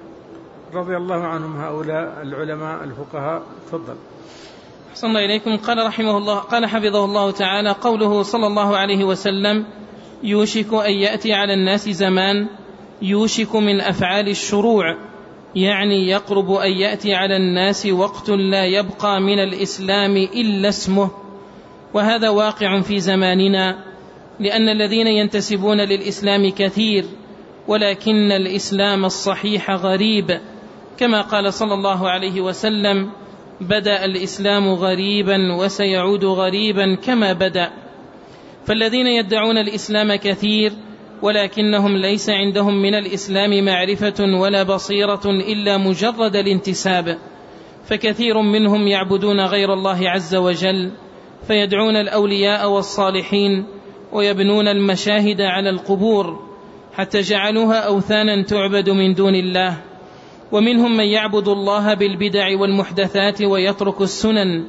رضي الله عنهم هؤلاء العلماء الفقهاء. تفضل. أحسن إليكم. قال رحمه الله، قال حفظه الله تعالى: قوله صلى الله عليه وسلم: يوشك أن يأتي على الناس زمان، يوشك من أفعال الشروع، يعني يقرب أن يأتي على الناس وقت لا يبقى من الإسلام إلا اسمه، وهذا واقع في زماننا، لأن الذين ينتسبون للإسلام كثير، ولكن الإسلام الصحيح غريب، كما قال صلى الله عليه وسلم: بدأ الإسلام غريبا وسيعود غريبا كما بدأ. فالذين يدعون الإسلام كثير، ولكنهم ليس عندهم من الإسلام معرفة ولا بصيرة إلا مجرد الانتساب، فكثير منهم يعبدون غير الله عز وجل، فيدعون الأولياء والصالحين، ويبنون المشاهد على القبور حتى جعلوها أوثانا تعبد من دون الله. ومنهم من يعبد الله بالبدع والمحدثات ويترك السنن،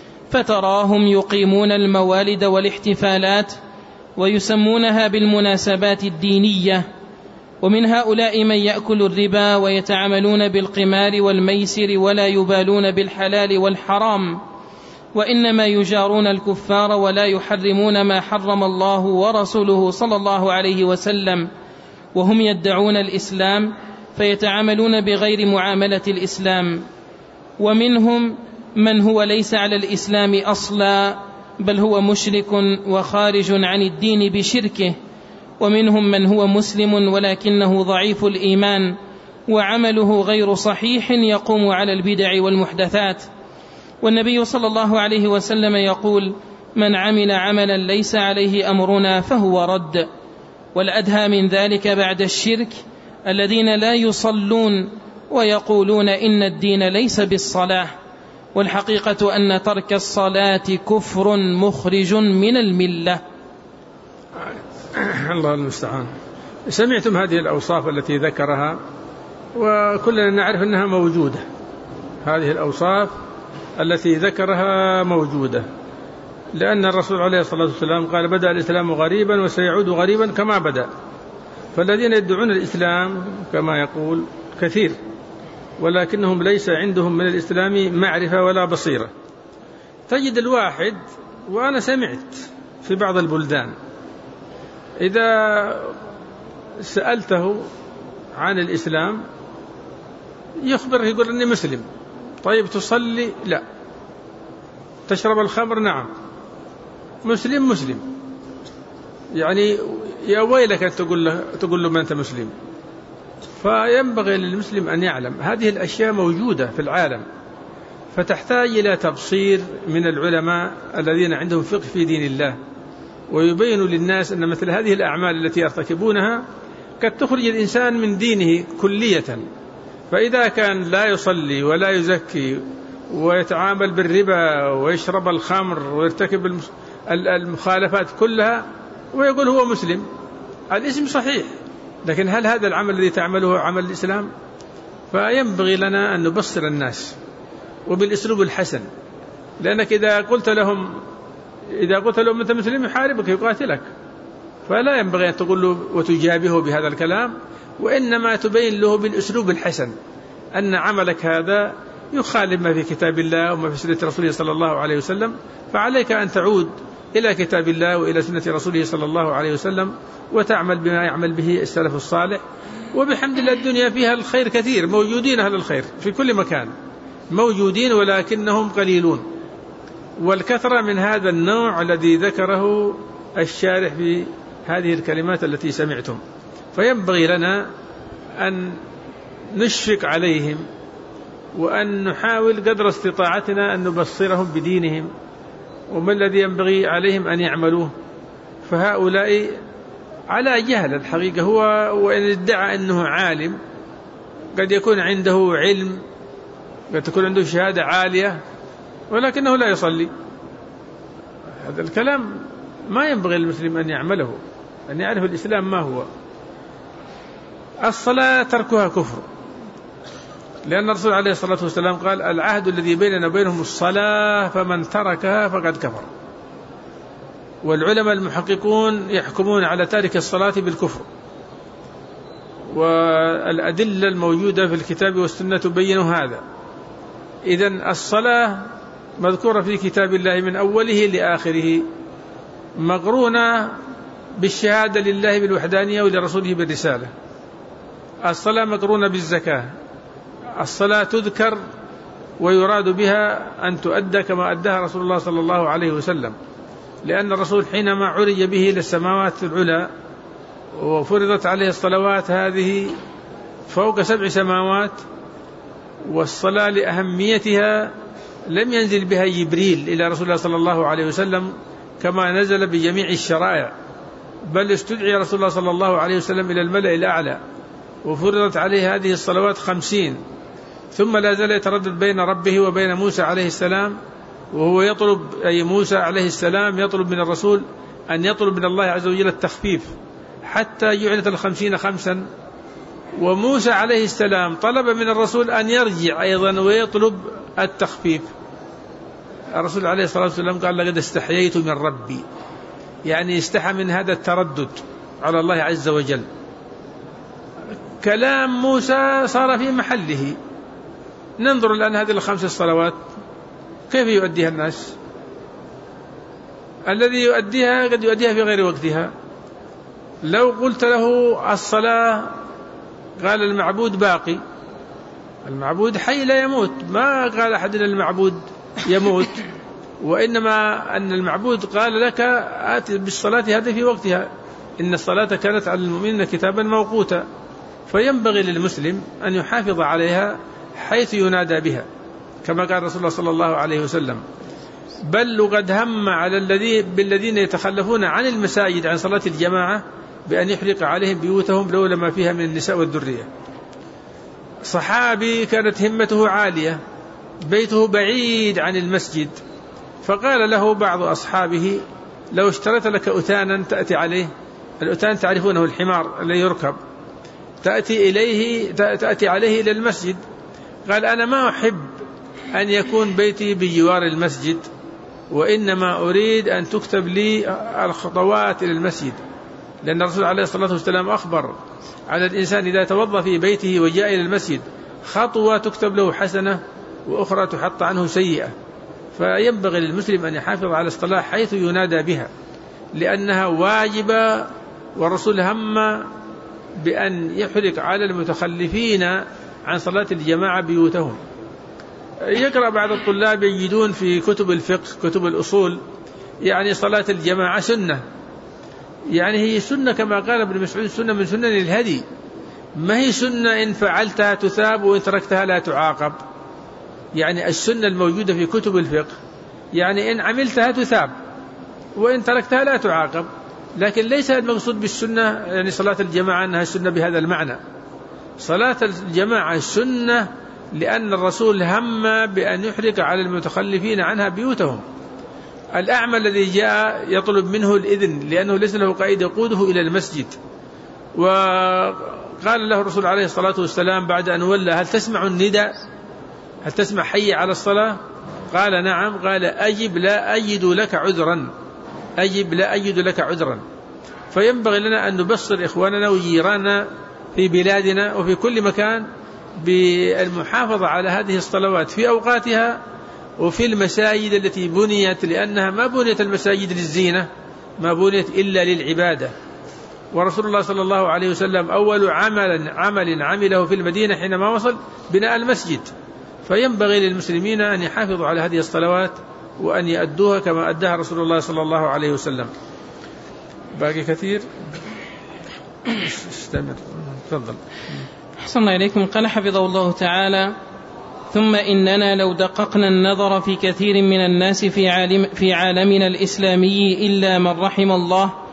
فتراهم يقيمون الموالد والاحتفالات ويسمونها بالمناسبات الدينية. ومن هؤلاء من يأكل الربا ويتعاملون بالقمار والميسر ولا يبالون بالحلال والحرام، وإنما يجارون الكفار ولا يحرمون ما حرم الله ورسوله صلى الله عليه وسلم، وهم يدعون الإسلام فيتعاملون بغير معاملة الإسلام. ومنهم من هو ليس على الإسلام أصلا، بل هو مشرك وخارج عن الدين بشركه. ومنهم من هو مسلم ولكنه ضعيف الإيمان وعمله غير صحيح، يقوم على البدع والمحدثات. والنبي صلى الله عليه وسلم يقول: من عمل عملا ليس عليه أمرنا فهو رد. والأدهى من ذلك بعد الشرك الذين لا يصلون ويقولون إن الدين ليس بالصلاة، والحقيقة أن ترك الصلاة كفر مخرج من الملة. الله المستعان. سمعتم هذه الأوصاف التي ذكرها، وكلنا نعرف أنها موجودة. هذه الأوصاف التي ذكرها موجودة، لأن الرسول عليه الصلاة والسلام قال: بدأ الإسلام غريبا وسيعود غريبا كما بدأ. فالذين يدعون الإسلام كما يقول كثير، ولكنهم ليس عندهم من الإسلام معرفة ولا بصيرة. تجد الواحد، وأنا سمعت في بعض البلدان، إذا سألته عن الإسلام يخبره يقول: إني مسلم. طيب تصلي؟ لا. تشرب الخمر؟ نعم. مسلم مسلم. يعني يا ويلك أن تقول له, تقول له ما أنت مسلم. فينبغي للمسلم أن يعلم هذه الأشياء موجودة في العالم، فتحتاج إلى تبصير من العلماء الذين عندهم فقه في دين الله، ويبينوا للناس أن مثل هذه الأعمال التي يرتكبونها قد تخرج الإنسان من دينه كلية. فإذا كان لا يصلي ولا يزكي ويتعامل بالربا ويشرب الخمر ويرتكب المخالفات كلها ويقول هو مسلم، الاسم صحيح، لكن هل هذا العمل الذي تعمله عمل الإسلام؟ فينبغي لنا أن نبصر الناس وبالأسلوب الحسن، لأنك إذا قلت لهم إذا قلت لهم أنت مسلم يحاربك يقاتلك، فلا ينبغي أن تقول له وتجابهه بهذا الكلام، وإنما تبين له بالأسلوب الحسن أن عملك هذا يخالف ما في كتاب الله وما في سنة رسوله صلى الله عليه وسلم، فعليك أن تعود إلى كتاب الله وإلى سنة رسوله صلى الله عليه وسلم وتعمل بما يعمل به السلف الصالح. وبحمد الله الدنيا فيها الخير كثير، موجودين أهل الخير في كل مكان، موجودين ولكنهم قليلون، والكثرة من هذا النوع الذي ذكره الشارح في هذه الكلمات التي سمعتم. فينبغي لنا أن نشفق عليهم وأن نحاول قدر استطاعتنا أن نبصرهم بدينهم وما الذي ينبغي عليهم أن يعملوه. فهؤلاء على جهل الحقيقة. هو وإن ادعى أنه عالم قد يكون عنده علم، قد تكون عنده شهادة عالية، ولكنه لا يصلي. هذا الكلام ما ينبغي للمسلم أن يعمله، أن يعرف الإسلام ما هو. الصلاة تركها كفر، لأن الرسول عليه الصلاة والسلام قال: العهد الذي بيننا وبينهم الصلاة فمن تركها فقد كفر. والعلماء المحققون يحكمون على تارك الصلاة بالكفر، والأدلة الموجودة في الكتاب والسنة تبين هذا. إذن الصلاة مذكورة في كتاب الله من أوله لآخره، مقرونة بالشهادة لله بالوحدانية ولرسوله بالرسالة. الصلاة مقرونة بالزكاة. الصلاة تذكر ويراد بها أن تؤدى كما أداها رسول الله صلى الله عليه وسلم، لأن الرسول حينما عرج به إلى السماوات العلى وفرضت عليه الصلوات هذه فوق سبع سماوات، والصلاة لأهميتها لم ينزل بها جبريل إلى رسول الله صلى الله عليه وسلم كما نزل بجميع الشرائع، بل استدعي رسول الله صلى الله عليه وسلم إلى الملأ الأعلى وفرضت عليه هذه الصلوات خمسين، ثم لا زال يتردد بين ربه وبين موسى عليه السلام، وهو يطلب، أي موسى عليه السلام يطلب من الرسول أن يطلب من الله عز وجل التخفيف حتى جعلت الخمسين خمسا. وموسى عليه السلام طلب من الرسول أن يرجع أيضا ويطلب التخفيف. الرسول عليه الصلاة والسلام قال: لقد استحييت من ربي، يعني استحى من هذا التردد على الله عز وجل. كلام موسى صار في محله. ننظر الآن هذه الخمس الصلوات كيف يؤديها الناس. الذي يؤديها قد يؤديها في غير وقتها. لو قلت له الصلاة قال المعبود باقي، المعبود حي لا يموت، ما قال أحد أن المعبود يموت، وإنما أن المعبود قال لك آتي بالصلاة هذه في وقتها، إن الصلاة كانت على المؤمنين كتابا موقوتا. فينبغي للمسلم أن يحافظ عليها حيث ينادى بها كما قال رسول الله صلى الله عليه وسلم. بل قد هم على الذي بالذين يتخلفون عن المساجد عن صلاة الجماعة بأن يحرق عليهم بيوتهم لولا ما فيها من النساء والذرية. صحابي كانت همته عالية، بيته بعيد عن المسجد، فقال له بعض أصحابه: لو اشتريت لك أتانا تأتي عليه، الأتان تعرفونه الحمار الذي يركب، تأتي إليه تأتي عليه إلى المسجد. قال: أنا ما أحب أن يكون بيتي بجوار المسجد، وإنما أريد أن تكتب لي الخطوات إلى المسجد، لأن الرسول عليه الصلاة والسلام أخبر على الإنسان إذا توضأ في بيته وجاء إلى المسجد خطوة تكتب له حسنة وأخرى تحط عنه سيئة. فينبغي للمسلم أن يحافظ على الصلاة حيث ينادى بها، لأنها واجبة، والرسول هم بأن يحرق على المتخلفين عن صلاة الجماعة بيوتهم. يقرأ بعض الطلاب يجدون في كتب الفقه كتب الأصول يعني صلاة الجماعة سنة، يعني هي سنة كما قال ابن مسعود: سنة من سنن الهدي، ما هي سنة إن فعلتها تثاب وإن تركتها لا تعاقب. يعني السنة الموجودة في كتب الفقه يعني إن عملتها تثاب وإن تركتها لا تعاقب، لكن ليس المقصود بالسنة يعني صلاة الجماعة أنها سنة بهذا المعنى. صلاة الجماعة سنة لأن الرسول هم بأن يحرق على المتخلفين عنها بيوتهم. الأعمى الذي جاء يطلب منه الإذن لأنه ليس له قائد يقوده إلى المسجد، وقال له الرسول عليه الصلاة والسلام بعد أن ولى: هل تسمع النداء؟ هل تسمع حي على الصلاة؟ قال: نعم. قال: أجب لا أجد لك عذرا، أجب لا أجد لك عذرا. فينبغي لنا أن نبصر إخواننا وجيراننا في بلادنا وفي كل مكان بالمحافظة على هذه الصلوات في أوقاتها وفي المساجد التي بنيت، لأنها ما بنيت المساجد للزينة، ما بنيت إلا للعبادة. ورسول الله صلى الله عليه وسلم أول عمل عمل عمله في المدينة حينما وصل بناء المسجد. فينبغي للمسلمين أن يحافظوا على هذه الصلوات وأن يؤدوها كما أداها رسول الله صلى الله عليه وسلم. باقي كثير، استمر، تفضل. أحسن إليكم. قال حفظه الله تعالى: ثم إننا لو دققنا النظر في كثير من الناس في, عالم في عالمنا الإسلامي إلا من رحم الله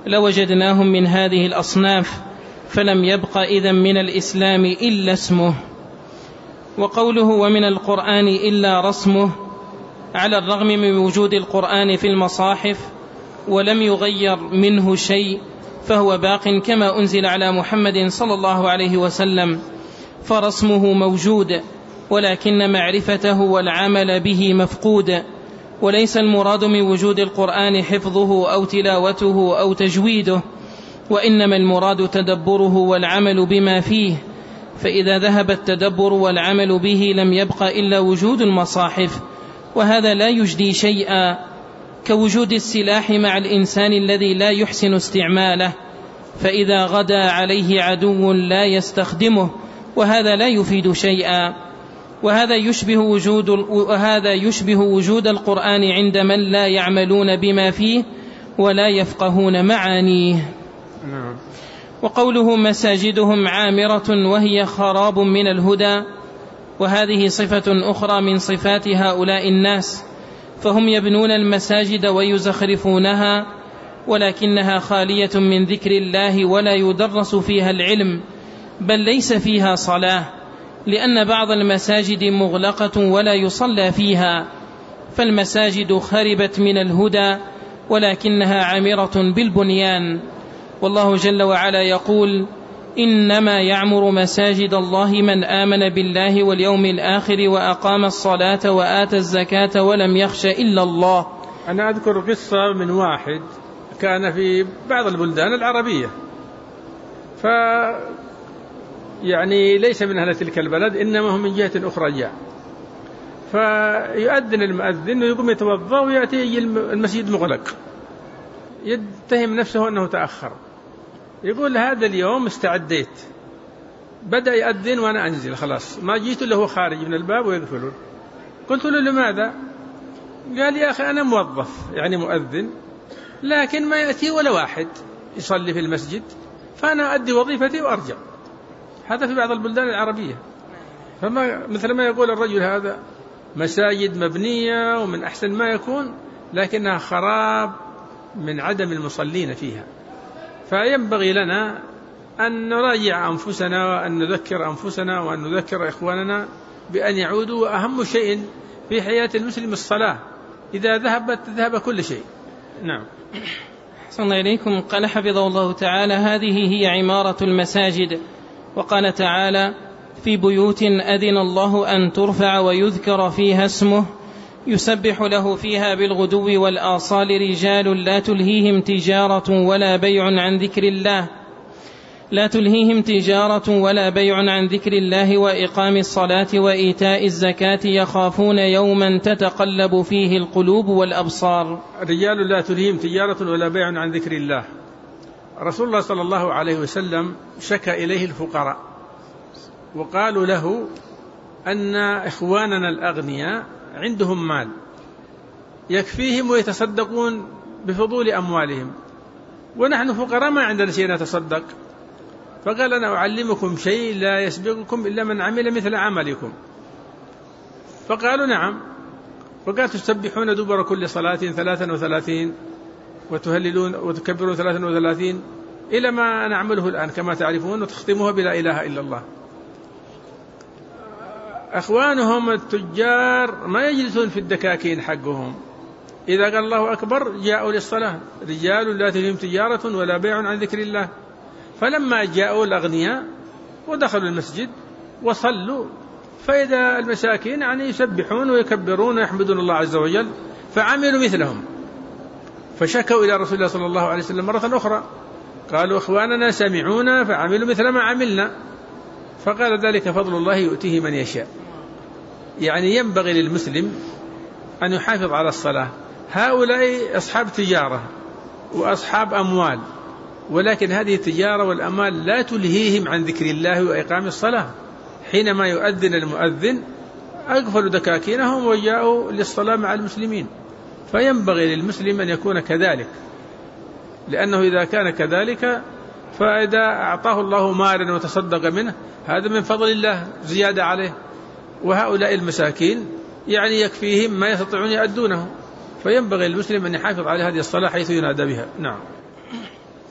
لوجدناهم من هذه الأصناف، فلم يبق إذن من الإسلام إلا اسمه. وقوله ومن القرآن إلا رسمه، على الرغم من وجود القرآن في المصاحف ولم يغير منه شيء فهو باق كما أنزل على محمد صلى الله عليه وسلم، فرسمه موجود، ولكن معرفته والعمل به مفقود. وليس المراد من وجود القرآن حفظه أو تلاوته أو تجويده، وإنما المراد تدبره والعمل بما فيه، فإذا ذهب التدبر والعمل به لم يبق إلا وجود المصاحف، وهذا لا يجدي شيئا، كوجود السلاح مع الإنسان الذي لا يحسن استعماله، فإذا غدا عليه عدو لا يستخدمه، وهذا لا يفيد شيئا. وهذا يشبه وجود, وهذا يشبه وجود القرآن عند من لا يعملون بما فيه ولا يفقهون معانيه. وقوله مساجدهم عامرة وهي خراب من الهدى، وهذه صفة أخرى من صفات هؤلاء الناس، فهم يبنون المساجد ويزخرفونها، ولكنها خالية من ذكر الله ولا يدرس فيها العلم، بل ليس فيها صلاة، لأن بعض المساجد مغلقة ولا يصلى فيها، فالمساجد خربت من الهدى ولكنها عامرة بالبنيان. والله جل وعلا يقول إنما يعمر مساجد الله من آمن بالله واليوم الآخر وأقام الصلاة وآتى الزكاة ولم يخش إلا الله. أنا أذكر قصة من واحد كان في بعض البلدان العربية، ف يعني ليس من أهل تلك البلد، إنما هم من جهة أخرى جاء، فيؤذن المؤذن ويقوم يتوضأ ويأتي المسجد مغلق، يتهم نفسه أنه تأخر، يقول هذا اليوم استعديت، بدأ يؤذن وأنا أنزل، خلاص ما جيت له خارج من الباب ويقفلون. قلت له لماذا؟ قال يا أخي أنا موظف يعني مؤذن، لكن ما يأتي ولا واحد يصلي في المسجد، فأنا أؤدي وظيفتي وأرجع. هذا في بعض البلدان العربية. فما مثل ما يقول الرجل هذا مساجد مبنية ومن أحسن ما يكون، لكنها خراب من عدم المصلين فيها. فينبغي لنا أن نراجع أنفسنا وأن نذكر أنفسنا وأن نذكر إخواننا بأن يعودوا. وأهم شيء في حياة المسلم الصلاة، إذا ذهبت ذهب كل شيء. نعم. أحسن إليكم. قال حفظه الله تعالى هذه هي عمارة المساجد. وقال تعالى في بيوت أذن الله أن ترفع ويذكر فيها اسمه يسبح له فيها بالغدو والآصال رجال لا تلهيهم تجارة ولا بيع عن ذكر الله لا تلهيهم تجارة ولا بيع عن ذكر الله وإقام الصلاة وإيتاء الزكاة يخافون يوما تتقلب فيه القلوب والأبصار. رجال لا تلهيهم تجارة ولا بيع عن ذكر الله. رسول الله صلى الله عليه وسلم شكى إليه الفقراء وقالوا له أن إخواننا الأغنياء عندهم مال يكفيهم ويتصدقون بفضول أموالهم، ونحن فقراء ما عندنا شيء نتصدق. فقال أنا أعلمكم شيء لا يسبقكم إلا من عمل مثل عملكم. فقالوا نعم. فقال تسبحون دبر كل صلاة ثلاثا وثلاثين وتهللون وتكبرون ثلاثا وثلاثين إلى ما نعمله الآن كما تعرفون، وتختموها بلا إله إلا الله. أخوانهم التجار ما يجلسون في الدكاكين حقهم، إذا قال الله أكبر جاءوا للصلاة. رجال لا تلهيهم تجارة ولا بيع عن ذكر الله. فلما جاءوا الأغنياء ودخلوا المسجد وصلوا، فإذا المساكين يعني يسبحون ويكبرون ويحمدون الله عز وجل، فعملوا مثلهم. فشكوا إلى رسول الله صلى الله عليه وسلم مرة أخرى، قالوا إخواننا سمعونا فعملوا مثل ما عملنا. فقال ذلك فضل الله يؤتيه من يشاء. يعني ينبغي للمسلم أن يحافظ على الصلاة. هؤلاء أصحاب تجارة وأصحاب أموال، ولكن هذه التجارة والأموال لا تلهيهم عن ذكر الله وإقام الصلاة. حينما يؤذن المؤذن أقفلوا دكاكينهم وجاءوا للصلاة مع المسلمين. فينبغي للمسلم أن يكون كذلك، لأنه إذا كان كذلك فإذا أعطاه الله مالا وتصدق منه هذا من فضل الله زيادة عليه. وهؤلاء المساكين يعني يكفيهم ما يستطيعون يؤدونه. فينبغي للمسلم أن يحافظ على هذه الصلاة حيث ينادى بها. نعم.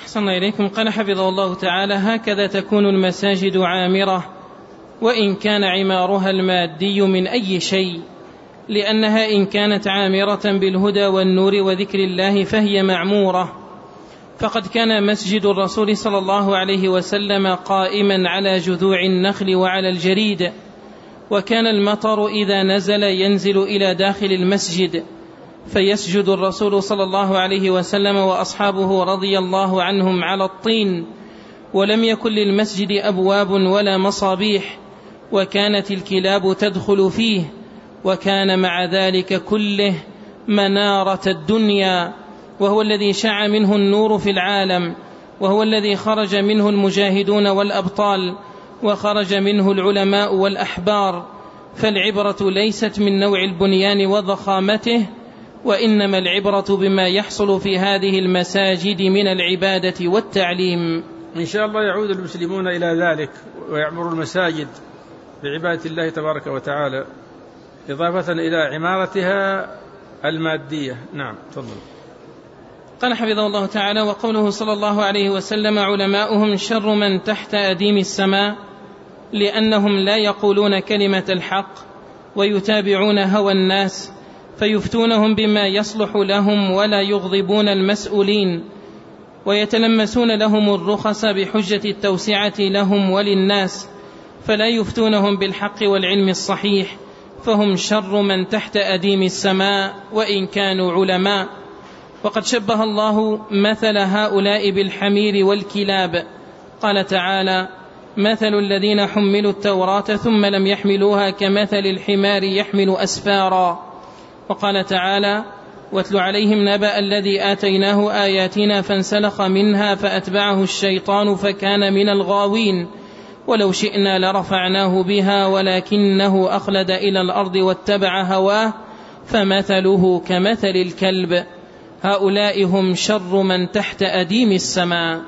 أحسن إليكم. قال حفظه الله تعالى: هكذا تكون المساجد عامرة وإن كان عمارها المادي من أي شيء، لأنها إن كانت عامرة بالهدى والنور وذكر الله فهي معمورة. فقد كان مسجد الرسول صلى الله عليه وسلم قائما على جذوع النخل وعلى الجريد، وكان المطر إذا نزل ينزل إلى داخل المسجد فيسجد الرسول صلى الله عليه وسلم وأصحابه رضي الله عنهم على الطين، ولم يكن للمسجد أبواب ولا مصابيح، وكانت الكلاب تدخل فيه، وكان مع ذلك كله منارة الدنيا، وهو الذي شع منه النور في العالم، وهو الذي خرج منه المجاهدون والأبطال، وخرج منه العلماء والأحبار. فالعبرة ليست من نوع البنيان وضخامته، وإنما العبرة بما يحصل في هذه المساجد من العبادة والتعليم. إن شاء الله يعود المسلمون إلى ذلك ويعمروا المساجد بعبادة الله تبارك وتعالى، إضافة إلى عمارتها المادية. نعم، تفضل. قال حفظه الله تعالى: وقوله صلى الله عليه وسلم: علماؤهم شر من تحت أديم السماء، لأنهم لا يقولون كلمة الحق ويتابعون هوى الناس فيفتونهم بما يصلح لهم ولا يغضبون المسؤولين، ويتلمسون لهم الرخص بحجة التوسعة لهم وللناس، فلا يفتونهم بالحق والعلم الصحيح، فهم شر من تحت أديم السماء وإن كانوا علماء. وقد شبه الله مثل هؤلاء بالحمير والكلاب، قال تعالى: مثل الذين حملوا التوراة ثم لم يحملوها كمثل الحمار يحمل أسفارا. وقال تعالى: واتل عليهم نبأ الذي آتيناه آياتنا فانسلخ منها فأتبعه الشيطان فكان من الغاوين، ولو شئنا لرفعناه بها ولكنه أخلد إلى الأرض واتبع هواه فمثله كمثل الكلب. هؤلاء هم شر من تحت أديم السماء.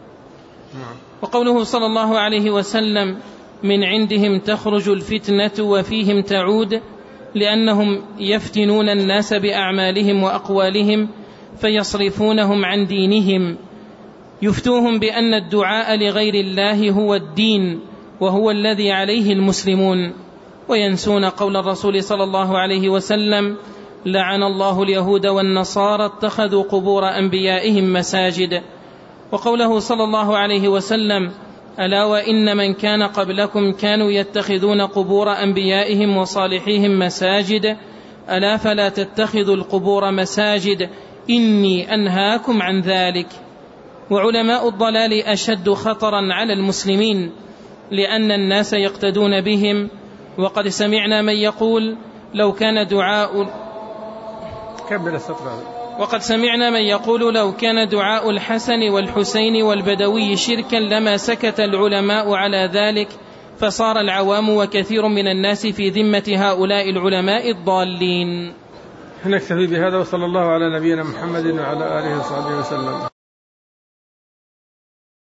وقوله صلى الله عليه وسلم: من عندهم تخرج الفتنة وفيهم تعود، لأنهم يفتنون الناس بأعمالهم وأقوالهم فيصرفونهم عن دينهم، يفتوهم بأن الدعاء لغير الله هو الدين وهو الذي عليه المسلمون، وينسون قول الرسول صلى الله عليه وسلم: لعن الله اليهود والنصارى اتخذوا قبور أنبيائهم مساجد. وقوله صلى الله عليه وسلم: ألا وإن من كان قبلكم كانوا يتخذون قبور أنبيائهم وصالحيهم مساجد، ألا فلا تتخذوا القبور مساجد إني أنهاكم عن ذلك. وعلماء الضلال أشد خطرا على المسلمين، لأن الناس يقتدون بهم. وقد سمعنا من يقول لو كان دعاء وقد سمعنا من يقول لو كان دعاء الحسن والحسين والبدوي شركا لما سكت العلماء على ذلك، فصار العوام وكثير من الناس في ذمة هؤلاء العلماء الضالين. نكتفي بهذا، وصلى الله على نبينا محمد وعلى آله وصحبه وسلم.